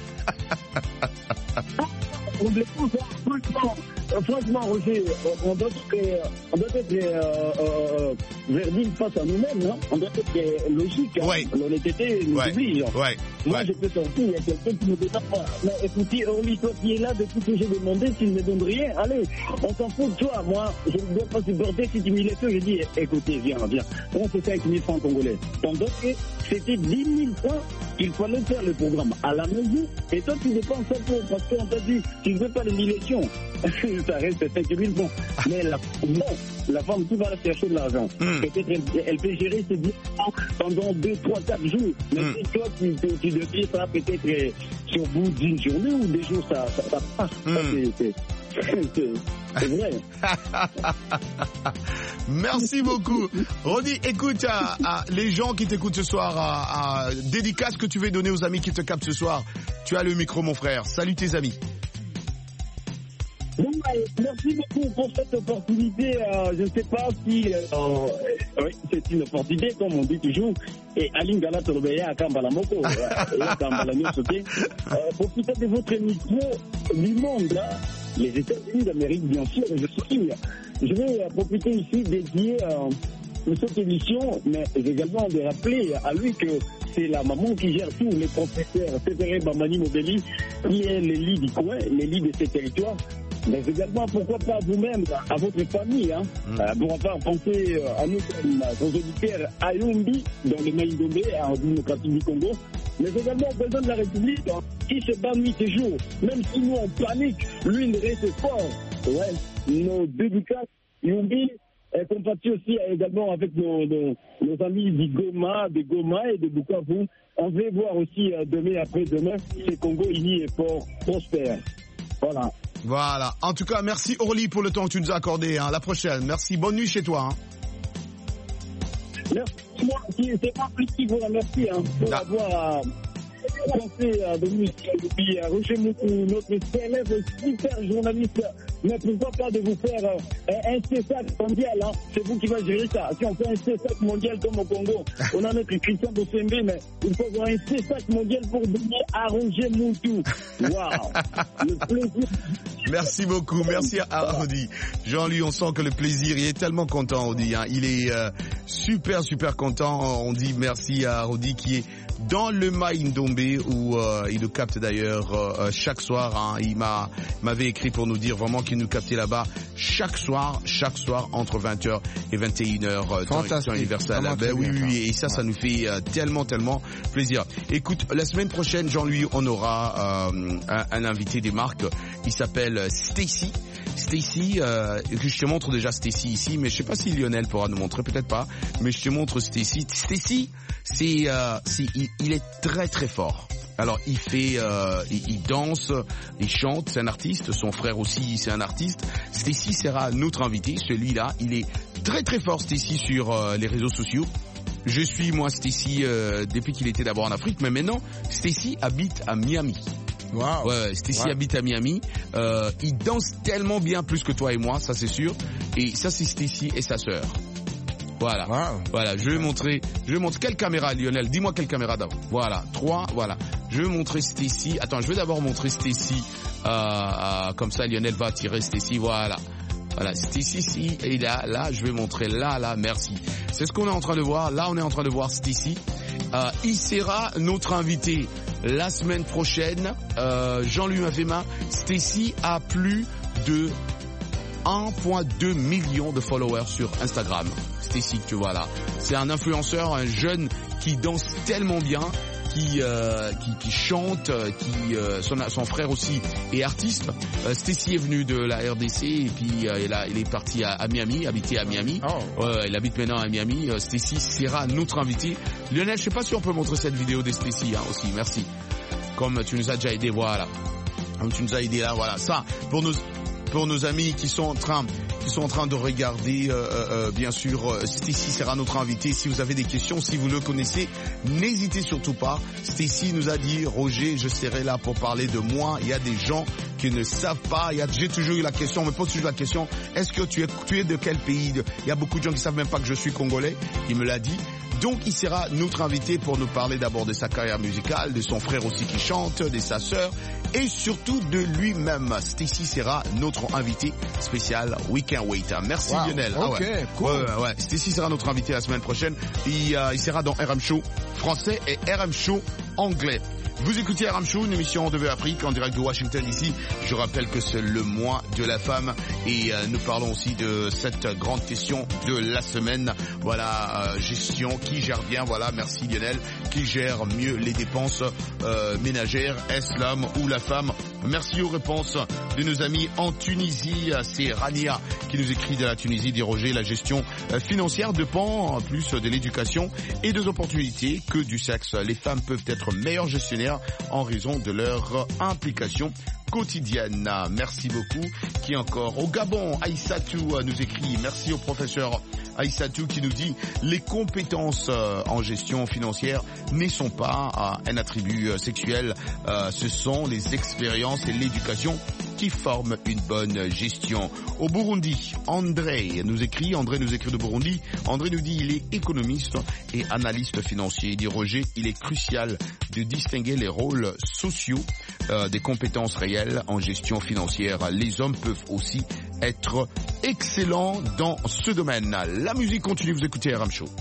Franchement, franchement, Roger, on doit être, on doit être euh, euh, verdict face à nous-mêmes, hein. On doit être logique. Hein. Ouais. L'honnêteté nous ouais. oblige. Ouais. Moi, ouais. je peux sortir, il y a quelqu'un qui me dit, mais écoutez, Orly, toi qui es là depuis que j'ai demandé, s'il ne me donne rien, allez, on s'en fout de toi. Moi, je ne dois pas supporter si tu m'y laisses. Je dis, écoutez, viens, viens. Prends ces cinq mille francs congolais. Tandis que c'était dix mille francs qu'il fallait faire le programme à la maison. Et toi, tu dépenses ça pour, parce qu'on t'a dit, tu ne veux pas l'émulation. Ça reste cinq mille francs. Mais la, non, la femme, tu vas la chercher de l'argent. Mm. Peut-être elle, elle peut gérer ses dix francs pendant deux, trois, quatre jours. Mais mm. si toi, tu, tu, tu devais ça peut-être euh, sur bout d'une journée ou des jours, ça, ça, ça passe. Mm. Ça, c'est, c'est, c'est, c'est vrai. Merci beaucoup. Rodi, écoute, à, à, les gens qui t'écoutent ce soir, à, à, dédicace que tu veux donner aux amis qui te captent ce soir. Tu as le micro, mon frère. Salut tes amis. Bon, merci beaucoup pour cette opportunité. Euh, je ne sais pas si euh, euh, oui, c'est une opportunité, comme on dit toujours. Et Aline Gala Torbeya à Kambalamoko, profitez de votre émission du monde, hein, les États-Unis d'Amérique, bien sûr. Je suis, je vais euh, profiter ici de dédier euh, cette émission, mais également de rappeler à lui que c'est la maman qui gère tout, les professeurs, Césaire Bamani Mobeli, qui est l'élite du coin, l'élite de ces territoires. Mais également, pourquoi pas vous-même, à votre famille, hein, mm. euh, pour enfin penser euh, à nous, aux auditeurs à Yumbi, dans le Maïndomé, en démocratie du Congo, mais également au président de la République, hein, qui se bat nuit et jour. Même si nous, on panique, lui, il reste fort. Ouais, nos dédicaces, Yumbi, est compati aussi également avec nos, nos, nos amis du Goma, de Goma et de Bukavu. On va voir aussi euh, demain, après-demain, ce Congo uni et fort, prospère. Voilà. Voilà. En tout cas, merci Orly pour le temps que tu nous as accordé. Hein. À la prochaine. Merci. Bonne nuit chez toi. Hein. Merci. Moi, c'est pas plus qui vous remercie hein, pour ah. avoir pensé à Dominique et à Roger Moutou, notre célèbre super journaliste. Mais pourquoi pas de vous faire euh, un C S A C mondial, hein. C'est vous qui va gérer ça. Si on fait un C S A C mondial comme au Congo, on a notre Christian Bossembe, mais il faut avoir un C S A C mondial pour donner à Roger Moutou. Waouh! Le plaisir. Merci beaucoup, merci à Rodi. Jean-Louis, on sent que le plaisir, il est tellement content, Rodi. Hein. Il est euh, super, super content. On dit merci à Rodi qui est dans le Maïndombe où euh, il nous capte d'ailleurs euh, chaque soir. Hein. Il m'a m'avait écrit pour nous dire vraiment qu'il nous captait là-bas chaque soir, chaque soir entre vingt heures et vingt et une heures euh, temps universel. Ben oui, oui, et ça, ça nous fait euh, tellement, tellement plaisir. Écoute, la semaine prochaine, Jean-Louis, on aura euh, un, un invité des marques. Il s'appelle Stacy. Stacy, euh, que je te montre déjà Stacy ici, mais je sais pas si Lionel pourra nous montrer, peut-être pas, mais je te montre Stacy. Stacy, c'est, euh, c'est, il, il est très très fort. Alors il fait, euh, il, il danse, il chante, c'est un artiste. Son frère aussi, c'est un artiste. Stacy sera notre invité. Celui-là, il est très très fort, Stacy, sur euh, les réseaux sociaux. Je suis moi Stacy euh, depuis qu'il était d'abord en Afrique, mais maintenant Stacy habite à Miami. Wow. Ouais, Stacy wow. habite à Miami. Euh, il danse tellement bien plus que toi et moi, ça c'est sûr. Et ça c'est Stacy et sa sœur. Voilà. Wow. Voilà, je vais montrer, je vais montrer quelle caméra, Lionel. Dis-moi quelle caméra d'abord. Voilà, trois, voilà. Je vais montrer Stacy. Attends, je vais d'abord montrer Stacy. Euh, euh, comme ça, Lionel va tirer Stacy. Voilà. Voilà, Stacy ici et là, là, je vais montrer là, là, merci. C'est ce qu'on est en train de voir. Là, on est en train de voir Stacy. Euh, il sera notre invité la semaine prochaine. Euh, Jean-Louis Mafema, Stacy a plus de un virgule deux million de followers sur Instagram. Stacy, tu vois là. C'est un influenceur, un jeune qui danse tellement bien. Qui, euh, qui qui chante, qui euh, son son frère aussi est artiste. Euh, Stacy est venu de la R D C et puis euh, il a il est parti à, à Miami, habité à Miami. Oh. Euh, il habite maintenant à Miami. Euh, Stacy sera notre invité. Lionel, je sais pas si on peut montrer cette vidéo de Stacy hein, aussi. Merci. Comme tu nous as déjà aidé, voilà. Comme tu nous as aidé là, voilà. Ça pour nos pour nos amis qui sont en train qui sont en train de regarder, euh, euh, bien sûr, euh, Stacy sera notre invité. Si vous avez des questions, si vous le connaissez, n'hésitez surtout pas. Stacy nous a dit, Roger, je serai là pour parler de moi. Il y a des gens qui ne savent pas. Il y a, j'ai toujours eu la question, on me pose toujours la question, est-ce que tu es, tu es de quel pays? Il y a beaucoup de gens qui savent même pas que je suis congolais. Il me l'a dit. Donc, il sera notre invité pour nous parler d'abord de sa carrière musicale, de son frère aussi qui chante, de sa sœur et surtout de lui-même. Stacy sera notre invité spécial We Can't Wait. Merci wow. Lionel. Ok, ah ouais. cool. Ouais, ouais. Stacy sera notre invité la semaine prochaine. Il, euh, il sera dans R M Show français et R M Show anglais. Vous écoutez R M Show, une émission de Afrique en direct de Washington ici. Je rappelle que c'est le mois de la femme et euh, nous parlons aussi de cette grande question de la semaine. Voilà, euh, gestion, qui gère bien, voilà, merci Lionel, qui gère mieux les dépenses euh, ménagères, est-ce l'homme ou la femme? Merci aux réponses de nos amis en Tunisie. C'est Rania qui nous écrit de la Tunisie, dit Roger, la gestion financière dépend plus de l'éducation et des opportunités que du sexe. Les femmes peuvent être meilleures gestionnaires en raison de leur implication quotidienne. Merci beaucoup. Qui encore? Au Gabon, Aïssatou nous écrit, merci au professeur Aïssatou qui nous dit les compétences euh, en gestion financière ne sont pas euh, un attribut euh, sexuel, euh, ce sont les expériences et l'éducation qui forment une bonne gestion. Au Burundi, André nous écrit, André nous écrit de Burundi, André nous dit il est économiste et analyste financier. Il dit Roger, il est crucial de distinguer les rôles sociaux euh, des compétences réelles en gestion financière. Les hommes peuvent aussi être excellents dans ce domaine. La musique continue, vous écoutez R M Show.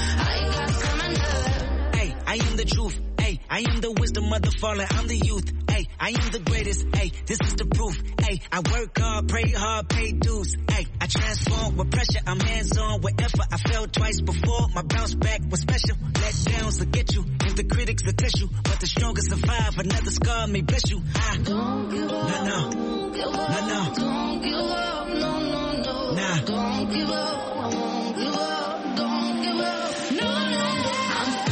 I am the wisdom of the fallen, I'm the youth. Hey, I am the greatest. Hey, this is the proof. Hey, I work hard, pray hard, pay dues. Hey, I transform with pressure. I'm hands on with effort. I fell twice before. My bounce back was special. Let downs will get you. If the critics will test you, but the strongest survive. Another scar may bless you. I don't give up. No, no. Don't give up. No, no. Don't give up. No, no, no. Nah. Don't give up. I won't give up. Don't give up. No, no, no. I'm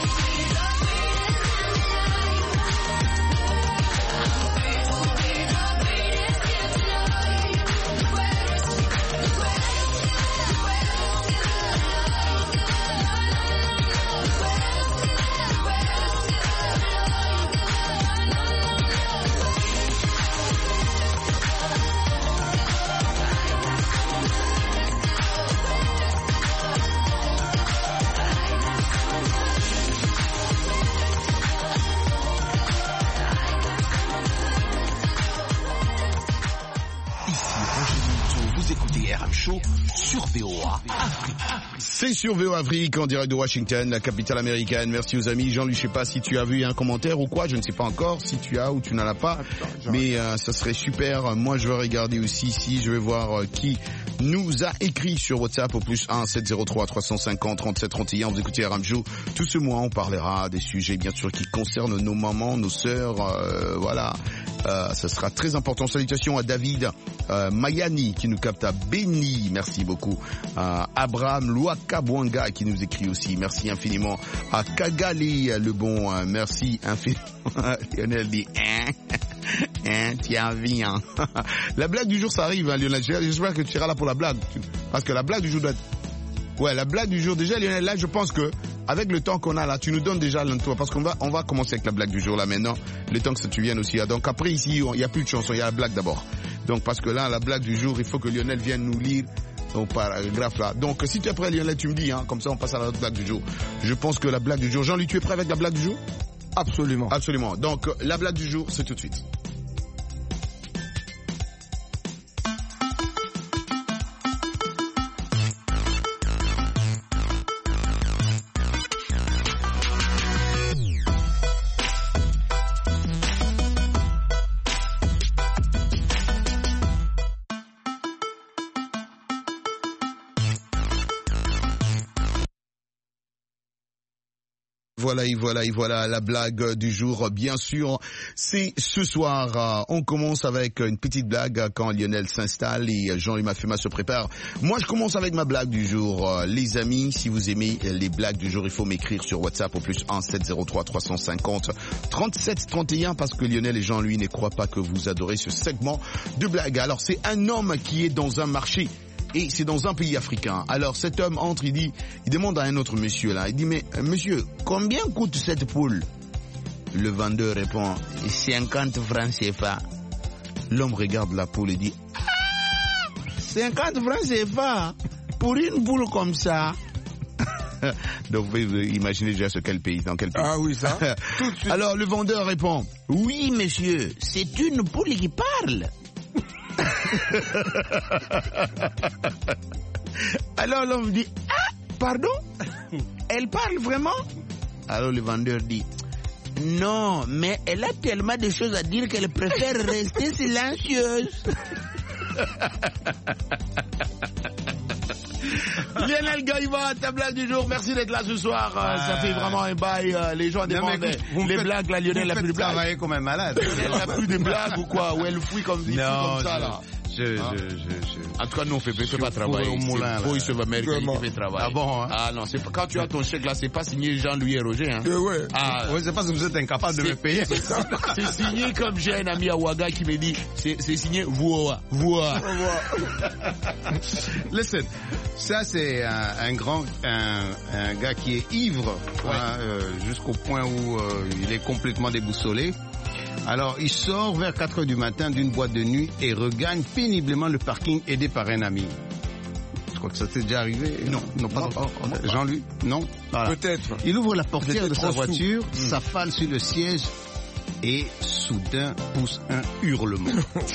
Show sur V O A Afrique. C'est sur V O A Afrique en direct de Washington, la capitale américaine. Merci aux amis. Jean-Louis, je sais pas si tu as vu un commentaire ou quoi, je ne sais pas encore si tu as ou tu n'en as pas. Attends, mais euh, ça serait super. Moi, je vais regarder aussi si je vais voir euh, qui nous a écrit sur WhatsApp au plus un sept zéro trois trois cent cinquante trente-sept trente et un. Vous écoutez Ramjo. Tout ce mois, on parlera des sujets bien sûr qui concernent nos mamans, nos sœurs. Euh, voilà. Euh, ça sera très important. Salutations à David euh, Mayani qui nous capte à Beni. Merci beaucoup. Euh, Abraham Luakabwanga qui nous écrit aussi. Merci infiniment. À Kagali, le bon. Euh, merci infiniment. Lionel dit hein, hein, tiens, viens. La blague du jour, ça arrive, hein, Lionel. J'espère que tu seras là pour la blague. Parce que la blague du jour doit être... Ouais, la blague du jour. Déjà, Lionel, là, je pense que avec le temps qu'on a là, tu nous donnes déjà l'intro parce qu'on va, on va commencer avec la blague du jour là maintenant. Le temps que ça tu viennes aussi. Donc après ici, il y a plus de chansons, il y a la blague d'abord. Donc parce que là, la blague du jour, il faut que Lionel vienne nous lire au paragraphe là. Donc si tu es prêt, Lionel, tu me dis, hein, comme ça on passe à la blague du jour. Je pense que la blague du jour. Jean-Louis, tu es prêt avec la blague du jour? Absolument. Absolument. Donc la blague du jour, c'est tout de suite. Voilà, et voilà, et voilà la blague du jour. Bien sûr, c'est ce soir. On commence avec une petite blague quand Lionel s'installe et Jean-Louis Mafema se prépare. Moi, je commence avec ma blague du jour. Les amis, si vous aimez les blagues du jour, il faut m'écrire sur WhatsApp au plus un sept zéro trois trois cent cinquante trente-sept trente et un parce que Lionel et Jean-Louis ne croient pas que vous adorez ce segment de blague. Alors, c'est un homme qui est dans un marché. Et c'est dans un pays africain. Alors cet homme entre, il dit, il demande à un autre monsieur là, il dit mais monsieur, combien coûte cette poule? Le vendeur répond cinquante francs C F A. L'homme regarde la poule et dit ah, cinquante francs C F A pour une poule comme ça. Donc vous pouvez imaginer déjà ce quel pays, dans quel pays. Ah oui ça. Tout de suite. Alors le vendeur répond oui monsieur, c'est une poule qui parle. Alors l'homme dit ah pardon, elle parle vraiment? Alors le vendeur dit non mais elle a tellement de choses à dire qu'elle préfère rester silencieuse. Lionel Gaïva, ta blague du jour, merci d'être là ce soir. Ah, ça fait vraiment un bail. Les gens demandent les blagues, là, Lionel n'a plus de blagues. Vous travaillez comme un malade. Lionel n'a plus de blagues ou quoi? Ou elle fouille comme, comme ça, je, là. Je, hein? je, je, je, en tout cas, nous, on fait, fait pas travailler. Au moulin, c'est il se va mettre qui fait travailler. Ah bon, hein? Ah non, c'est pas, quand tu as ton chèque là, c'est pas signé Jean-Louis et Roger, hein. Euh, ouais. Ah. Ouais, c'est pas si vous êtes incapable de me payer. C'est signé comme j'ai un ami à Ouaga qui me dit, c'est, c'est signé Voua. Voua. Listen, ça c'est un, un grand, un, un gars qui est ivre, ouais. hein, euh, jusqu'au point où euh, il est complètement déboussolé. Alors, il sort vers quatre heures du matin d'une boîte de nuit et regagne péniblement le parking aidé par un ami. Je crois que ça t'est déjà arrivé. Non, non pas. Oh, oh, Jean-Louis, non. Voilà. Peut-être. Il ouvre la portière de sa voiture, mmh. s'affale sur le siège et soudain pousse un hurlement.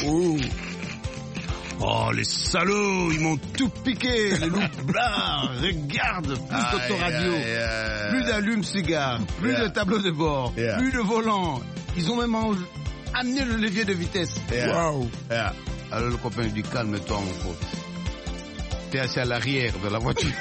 Oh, les salauds, ils m'ont tout piqué, les loups blancs, regarde, plus d'autoradio, plus d'allume-cigare, plus yeah. de tableau de bord, yeah. plus de volant. Ils ont même amener le levier de vitesse. Yeah. Wow. Yeah. Alors le copain lui dit, calme-toi mon pote. T'es assis à l'arrière de la voiture.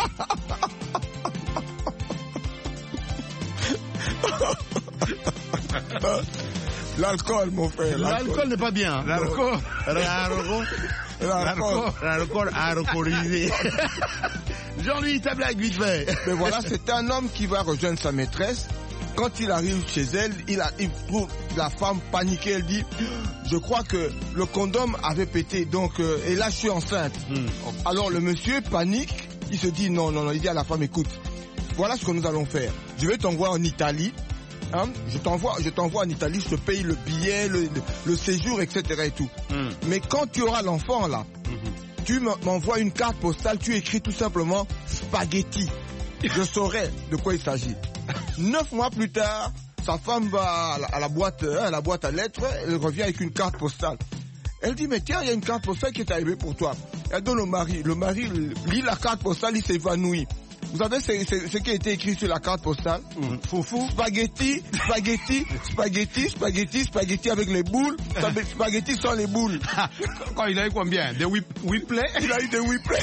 L'alcool, mon frère. L'alcool n'est pas bien. L'alcool. L'alcool. L'alcool. L'alcool alcoolisé. Jean-Louis, ta blague vite fait. Mais voilà, c'est un homme qui va rejoindre sa maîtresse. Quand il arrive chez elle, il, a, il trouve la femme paniquée. Elle dit, je crois que le condom avait pété, donc euh, et là je suis enceinte. Mm. Alors le monsieur panique, il se dit non, non, non, il dit à la femme, écoute, voilà ce que nous allons faire. Je vais t'envoyer en Italie. Hein, je t'envoie, je t'envoie en Italie, je te paye le billet, le, le, le séjour, et cetera et tout. Mm. Mais quand tu auras l'enfant là, mm-hmm. tu m'envoies une carte postale, tu écris tout simplement spaghetti. Je saurai de quoi il s'agit. Neuf mois plus tard, sa femme va à la, à la boîte, hein, à la boîte à lettres, elle revient avec une carte postale. Elle dit, mais tiens, il y a une carte postale qui est arrivée pour toi. Elle donne au mari. Le mari lit la carte postale, il s'évanouit. Vous savez c'est, c'est, ce qui a été écrit sur la carte postale? Mmh. Foufou, spaghetti, spaghetti, spaghetti, spaghetti, spaghetti avec les boules, spaghetti sans les boules. Quand il a eu combien? Des whip, whiplay? Il a eu des whiplay.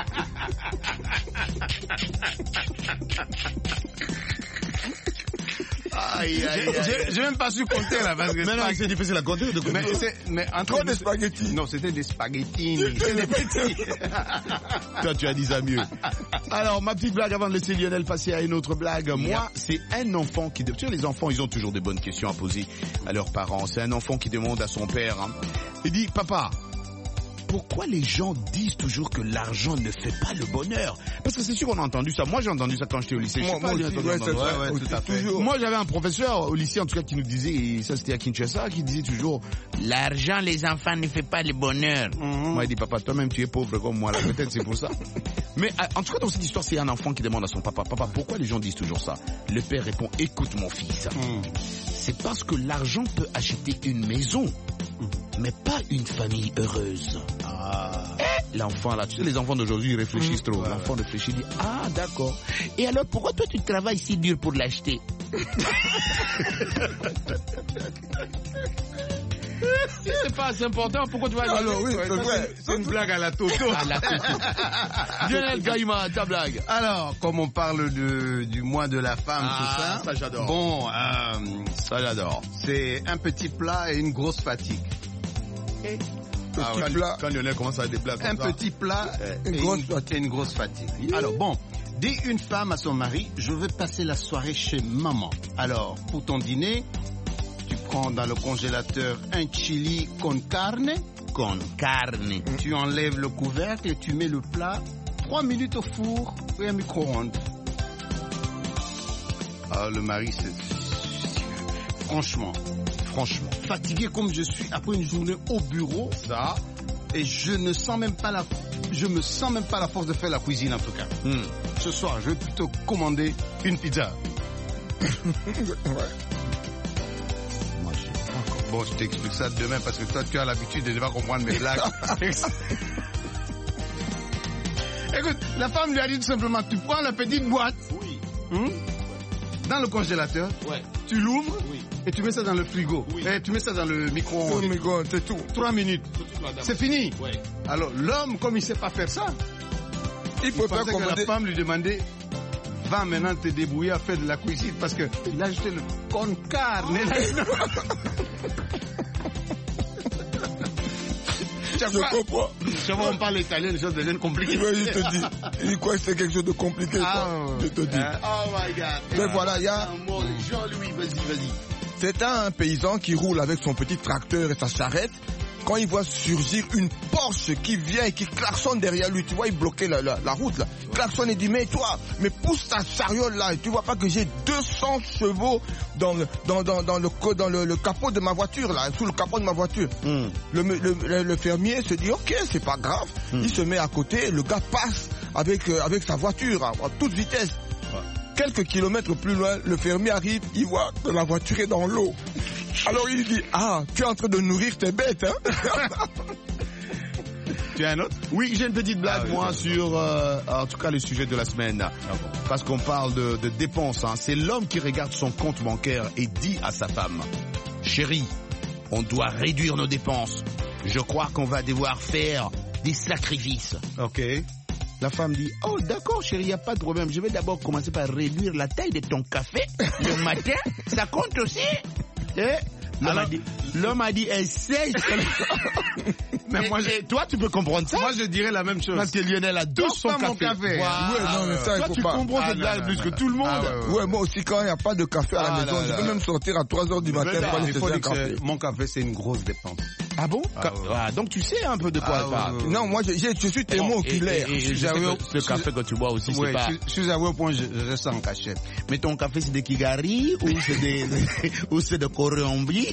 Aïe, aïe, aïe. J'ai même pas su compter là parce que mais non, c'est difficile à compter. De mais c'est, mais entre des spaghettis. Non, c'était des spaghettis. C'était des petits. Toi, tu as dit ça mieux. Alors, ma petite blague avant de laisser Lionel passer à une autre blague. Moi, yeah. c'est un enfant qui, tu sais, les enfants, ils ont toujours des bonnes questions à poser à leurs parents. C'est un enfant qui demande à son père. Hein, il dit, papa, pourquoi les gens disent toujours que l'argent ne fait pas le bonheur? Parce que c'est sûr qu'on a entendu ça. Moi, j'ai entendu ça quand j'étais au lycée. Moi, moi, aussi, ouais, ouais, ouais, tout à fait. Moi, j'avais un professeur au lycée, en tout cas, qui nous disait, et ça c'était à Kinshasa, qui disait toujours, l'argent, les enfants, ne fait pas le bonheur. Mm-hmm. Moi, il dit, papa, toi-même, tu es pauvre comme moi, là. Peut-être c'est pour ça. Mais en tout cas, dans cette histoire, c'est un enfant qui demande à son papa, papa, pourquoi les gens disent toujours ça? Le père répond, écoute mon fils, mm. c'est parce que l'argent peut acheter une maison, mm. mais pas une famille heureuse. Ah. Et l'enfant là, tu sais, les enfants d'aujourd'hui ils réfléchissent mmh. trop. Ouais, L'enfant ouais. réfléchit, dit ah d'accord. Et alors pourquoi toi tu travailles si dur pour l'acheter? Si c'est pas assez important, pourquoi tu vas aller? Alors oui, c'est vrai. C'est une blague à la Toto. À la Toto. Lionel Gaïma, ta blague. Alors, comme on parle de, du mois de la femme, ah, tout ça. Ça j'adore. Bon, euh, ça j'adore. C'est un petit plat et une grosse fatigue. Et Ah, quand, plat. Quand Lionel commence à déplacer un ça. petit plat ouais. et, une, et une grosse fatigue. Yeah. Alors bon, dit une femme à son mari, je veux passer la soirée chez maman. Alors, pour ton dîner, tu prends dans le congélateur un chili con carne. Con carne. Tu enlèves le couvercle et tu mets le plat trois minutes au four et un micro-ondes. Alors le mari, c'est... Franchement... Franchement, fatigué comme je suis après une journée au bureau, ça, et je ne sens même pas la, je me sens même pas la force de faire la cuisine en tout cas. Mm. Ce soir, je vais plutôt commander une pizza. Ouais. Moi, je sais pas encore. Bon, je t'explique ça demain parce que toi, tu as l'habitude de ne pas comprendre mes blagues. Écoute, la femme lui a dit tout simplement, tu prends la petite boîte, oui, hmm, dans le congélateur, ouais, tu l'ouvres. Oui. Et tu mets ça dans le frigo. Oui. Et tu mets ça dans le micro-ondes. Le micro-ondes, c'est tout. Trois minutes. C'est fini. Ouais. Alors, l'homme, comme il ne sait pas faire ça, il, il peut pas commander. Que la femme lui demandait, va maintenant te débrouiller à faire de la cuisine parce que il a acheté le con carne. Je comprends. Chaque fois on parle italien, les choses deviennent compliquées. Oui, je te dis. Il croit que c'est quelque chose de compliqué. Ah, je te dis. Oh my God. Mais voilà, il y a... Jean-Louis, vas-y, vas-y. C'est un paysan qui roule avec son petit tracteur et sa charrette. Quand il voit surgir une Porsche qui vient et qui klaxonne derrière lui, tu vois, il bloquait la, la, la route là. Klaxonne et dit, mais toi, mais pousse ta chariole là, et tu vois pas que j'ai deux cents chevaux dans le, dans, dans, dans, le, dans le, le capot de ma voiture là, sous le capot de ma voiture. Mm. Le, le, le, le fermier se dit, ok, c'est pas grave. Mm. Il se met à côté, le gars passe avec, euh, avec sa voiture à, à toute vitesse. Ouais. Quelques kilomètres plus loin, le fermier arrive, il voit que la voiture est dans l'eau. Alors il dit, ah, tu es en train de nourrir tes bêtes, hein? Tu as un autre? Oui, j'ai une petite blague, ah, oui, moi, sur, euh, en tout cas, le sujet de la semaine. Ah bon. Parce qu'on parle de, de dépenses, hein. C'est l'homme qui regarde son compte bancaire et dit à sa femme, chérie, On doit réduire nos dépenses. Je crois qu'on va devoir faire des sacrifices. Ok. La femme dit, oh d'accord chérie, il n'y a pas de problème. Je vais d'abord commencer par réduire la taille de ton café le matin. Ça compte aussi. Et l'homme, Alors, a dit, l'homme a dit, essaye. Mais moi, je, toi, tu peux comprendre ça. Moi, je dirais la même chose. Parce que Lionel a deux son café. Mon café. Wow. Ouais, non, mais ça, toi, il faut tu pas. comprends ah, cette blague plus que tout le monde. Ah, ouais, ouais. ouais, moi aussi, quand il n'y a pas de café à la ah, maison, là, je là, peux là. même sortir à trois heures du matin pour aller chercher un café. Mon café, c'est une grosse dépense. Ah bon? Ah, ouais. Ah, donc tu sais un peu de quoi ah, elle parle. Ouais, ouais. Non, moi, je, je, je suis témoin oculaire. Et, et, et, j'avoue, ce café que tu bois aussi, ouais, c'est pas... Je, je suis à un point, je, je reste en cachette. Mais ton café, c'est des Kigari ou c'est des, ou c'est de Colombie?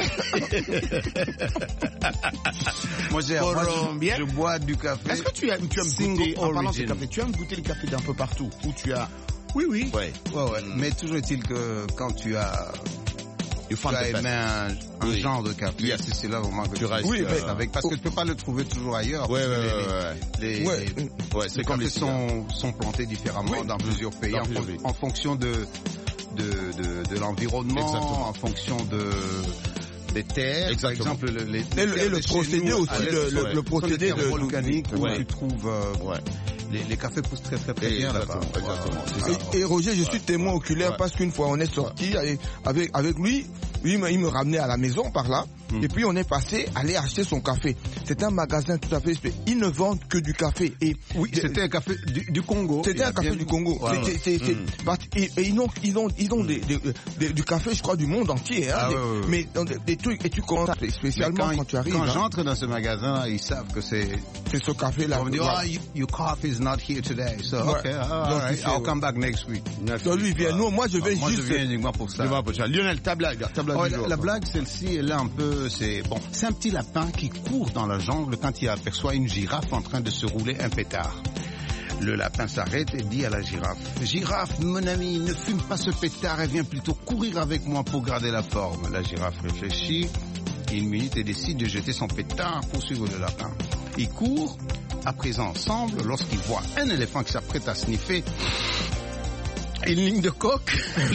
Moi, j'ai, moi, je, je bois du café. Est-ce que tu aimes, tu aimes goûter, en parlant de café, tu aimes goûter le café d'un peu partout, où tu as... Oui, oui. Ouais. Ouais, ouais. Mm. Mais toujours est-il que quand tu as... Tu as aimé un, un oui. genre de café, yes. c'est là vraiment que tu restes oui, euh, avec, parce que tu peux pas le trouver toujours ailleurs. Ouais, ouais, les, ouais, les, ouais. les, ouais, les cafés sont, sont plantés différemment oui. dans plusieurs pays, dans en, plusieurs pays. en fonction de, de, de, de l'environnement, en fonction de... des terres, exactement. Par exemple, le, les, et le, et le procédé aussi, le, le, le procédé de volcanique où ouais. tu trouves euh, ouais. les, les cafés poussent très très très et bien là-bas. Exactement. Ouais. Et, et Roger, je suis ouais. témoin oculaire ouais. parce qu'une fois on est sorti ouais. avec avec lui, lui il me, il me ramenait à la maison par là. Mm. Et puis on est passé aller acheter son café. C'est un magasin tout à fait spécial. Ils ne vendent que du café. Et oui, c'était un café du, du Congo. C'était un café du Congo. Ouais, c'est, c'est, c'est, mm. c'est, et, et ils ont ils ont ils ont mm. des, des, des, du café, je crois, du monde entier. Hein, ah, des, ouais, ouais. Mais des, des trucs et tu commences spécialement quand, quand tu arrives. Quand hein. j'entre dans ce magasin, ils savent que c'est c'est ce café là. On me dit, oh, you, your coffee is not here today, so ouais. okay, all right, I'll ouais. come back next week. Donc lui vient. Nous, moi je vais moi, juste. Moi je viens uniquement pour ça. Lionel, ta blague, ta blague. Oh, du la, jour, la blague, celle-ci, elle est un peu, c'est bon. C'est un petit lapin qui court dans la jungle quand il aperçoit une girafe en train de se rouler un pétard. Le lapin s'arrête et dit à la girafe, « Girafe, mon ami, ne fume pas ce pétard et viens plutôt courir avec moi pour garder la forme. » La girafe réfléchit une minute et décide de jeter son pétard pour suivre le lapin. Ils courent à présent ensemble lorsqu'ils voient un éléphant qui s'apprête à sniffer une ligne de coke.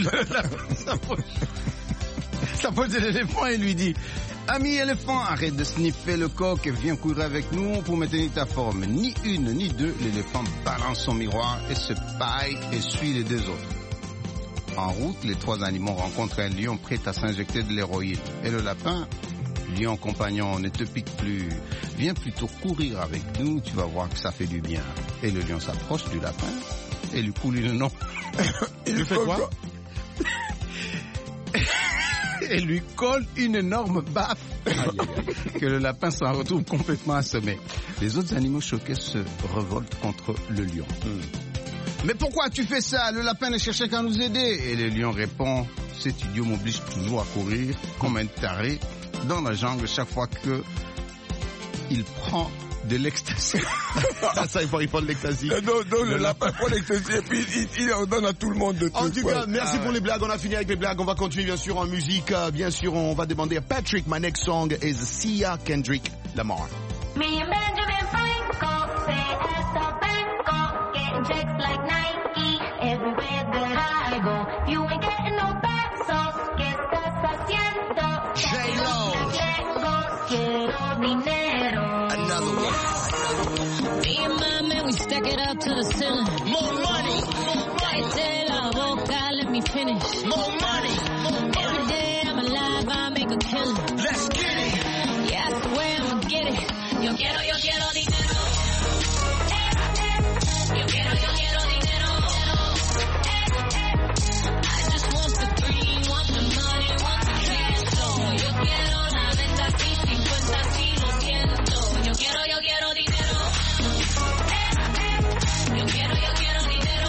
S'approche de l'éléphant et lui dit, ami éléphant, arrête de sniffer le coq et viens courir avec nous pour maintenir ta forme. Ni une, ni deux, l'éléphant balance son miroir et se paille et suit les deux autres. En route, les trois animaux rencontrent un lion prêt à s'injecter de l'héroïne. Et le lapin, lion compagnon, ne te pique plus. Viens plutôt courir avec nous, tu vas voir que ça fait du bien. Et le lion s'approche du lapin et lui coule une nom. Il lui fait quoi? Et lui colle une énorme baffe que le lapin s'en retrouve complètement assommé. Les autres animaux choqués se révoltent contre le lion. Hmm. Mais pourquoi tu fais ça? Le lapin ne cherchait qu'à nous aider. Et le lion répond, cet idiot m'oblige toujours à courir comme un taré dans la jungle chaque fois que il prend de l'ecstasy. Ah, ça, il faut répondre l'ecstasy. Non, non, le, le lapin prend l'ecstasy et puis il, il en donne à tout le monde de tout. En tout cas, ouais. merci ah, pour ouais. les blagues. On a fini avec les blagues. On va continuer, bien sûr, en musique. Uh, bien sûr, on va demander à Patrick. My next song is Sia Kendrick Lamar. Me and Benjamin Franco say at the bank, getting checks like Nike everywhere that I go. You ain't getting no pesos, ¿qué estás haciendo? J-Lo. Quiero dinero. Another one. Me and my man, we stack it up to the ceiling. More money. Cállate la boca, let me finish. More money. Every day I'm alive, I make a killing. Let's get it. Yeah, I swear I'ma get it. Yo quiero, yo quiero dinero. Yo quiero, yo quiero dinero. I just want the green, want the money, want the cash flow. Yo quiero la venta, sí, cincuenta, sí, lo siento. Yo quiero, yo quiero dinero. Yo quiero, yo quiero dinero.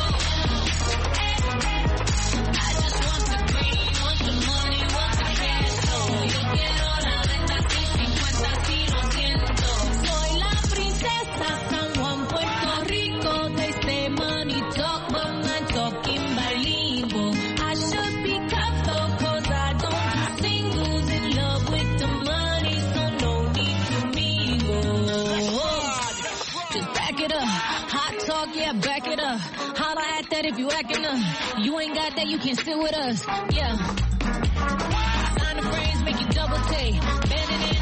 I just want the green, want the money, want the cash flow. Yo quiero la venta, sí, cincuenta, sí, lo siento. Soy la princesa San Juan, Puerto Rico. They say money talk, but I'm talking bilingual. I should be careful, cause I don't do singles. In love with the money, so no need to mingle. Just back it up. Hot talk, yeah, back it up. Holla at that if you acting up. You ain't got that, you can't sit with us. Yeah. Sign the frames, make you double take. Bending it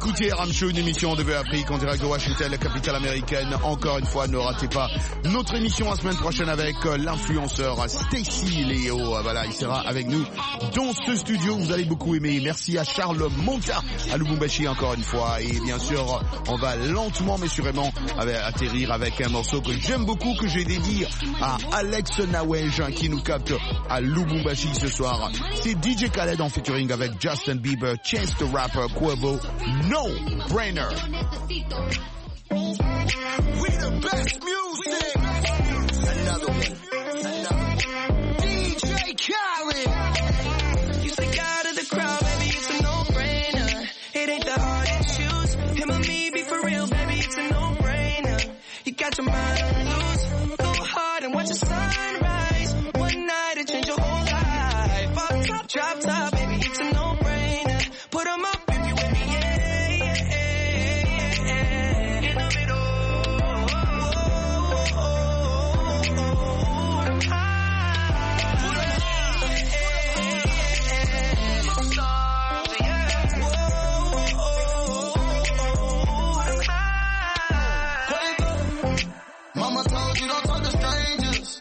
écoutez R M Show, une émission de V Afrique en direct de Washington, la capitale américaine. Encore une fois, ne ratez pas notre émission la semaine prochaine avec l'influenceur Stacy Léo. Voilà, il sera avec nous dans ce studio. Vous allez beaucoup aimer. Merci à Charles Monta, à Lubumbashi encore une fois. Et bien sûr, on va lentement mais sûrement atterrir avec un morceau que j'aime beaucoup, que j'ai dédié à Alex Nawej qui nous capte à Lubumbashi ce soir. C'est D J Khaled en featuring avec Justin Bieber, Chance the Rapper, Quavo, No Brainer. We the best music. Another one. Another. D J Khaled. You stick out of the crowd, baby, it's a no-brainer. It ain't the hard to choose. Him or me, be for real, baby, it's a no-brainer. You got your mind on loose. Go hard and watch the sunrise. One night it change your whole life. Up top, drop top, baby, it's a no-brainer. Put 'em up if you with me, yeah, yeah, yeah, yeah. In the middle. Mama told you don't talk to strangers.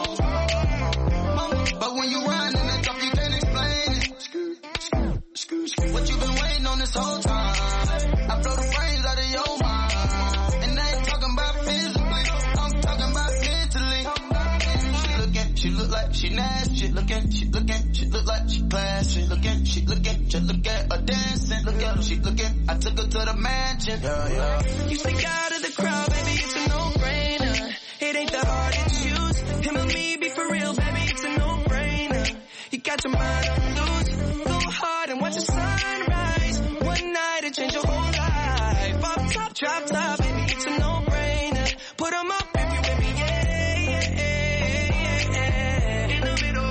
But when you run in the top, you can't explain it. What you been waiting on this whole time? I blow the brains out of your mind. And I ain't talking about physically, I'm talking about mentally. She looking, she look like she nasty. She looking, she looking, she look like she classy. Looking, she looking, just look at her dancing. Look at her, she looking, I took her to the mansion. Yeah, yeah. You stick out of the crowd, baby, it's a no-brainer. It ain't the hard to choose. Him or me, be for real, baby, it's a no-brainer. You got your mind on loose. Go hard and watch the sunrise. One night it change your whole life. Up top, drop top, baby, it's a no-brainer. Put 'em up if you with me, yeah, yeah, yeah, yeah. In the middle.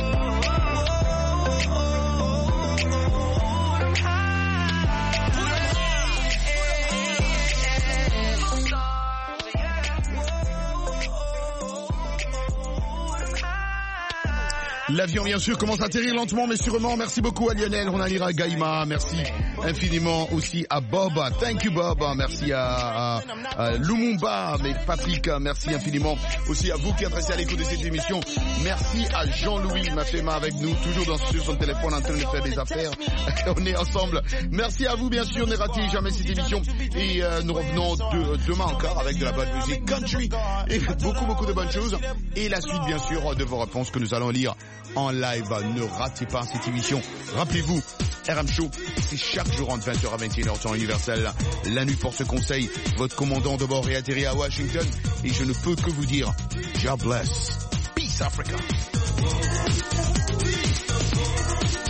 L'avion, bien sûr, commence à atterrir lentement mais sûrement. Merci beaucoup à Lionel, Ronalira Gaïma. Merci infiniment aussi à Bob. Thank you, Bob. Merci à, à, à Lumumba, mais Patrick, merci infiniment aussi à vous qui êtes restés à l'écoute de cette émission. Merci à Jean-Louis Mafema avec nous, toujours dans, sur son téléphone en train de faire des affaires. On est ensemble. Merci à vous, bien sûr. Ne ratez jamais cette émission. Et euh, nous revenons de, demain encore avec de la bonne musique country et beaucoup, beaucoup de bonnes choses. Et la suite, bien sûr, de vos réponses que nous allons lire en live. Ne ratez pas cette émission. Rappelez-vous, R M Show, c'est chaque jour entre vingt heures à vingt et une heures temps universel. La nuit porte conseil. Votre commandant de bord est atterri à Washington. Et je ne peux que vous dire, God bless. Peace Africa.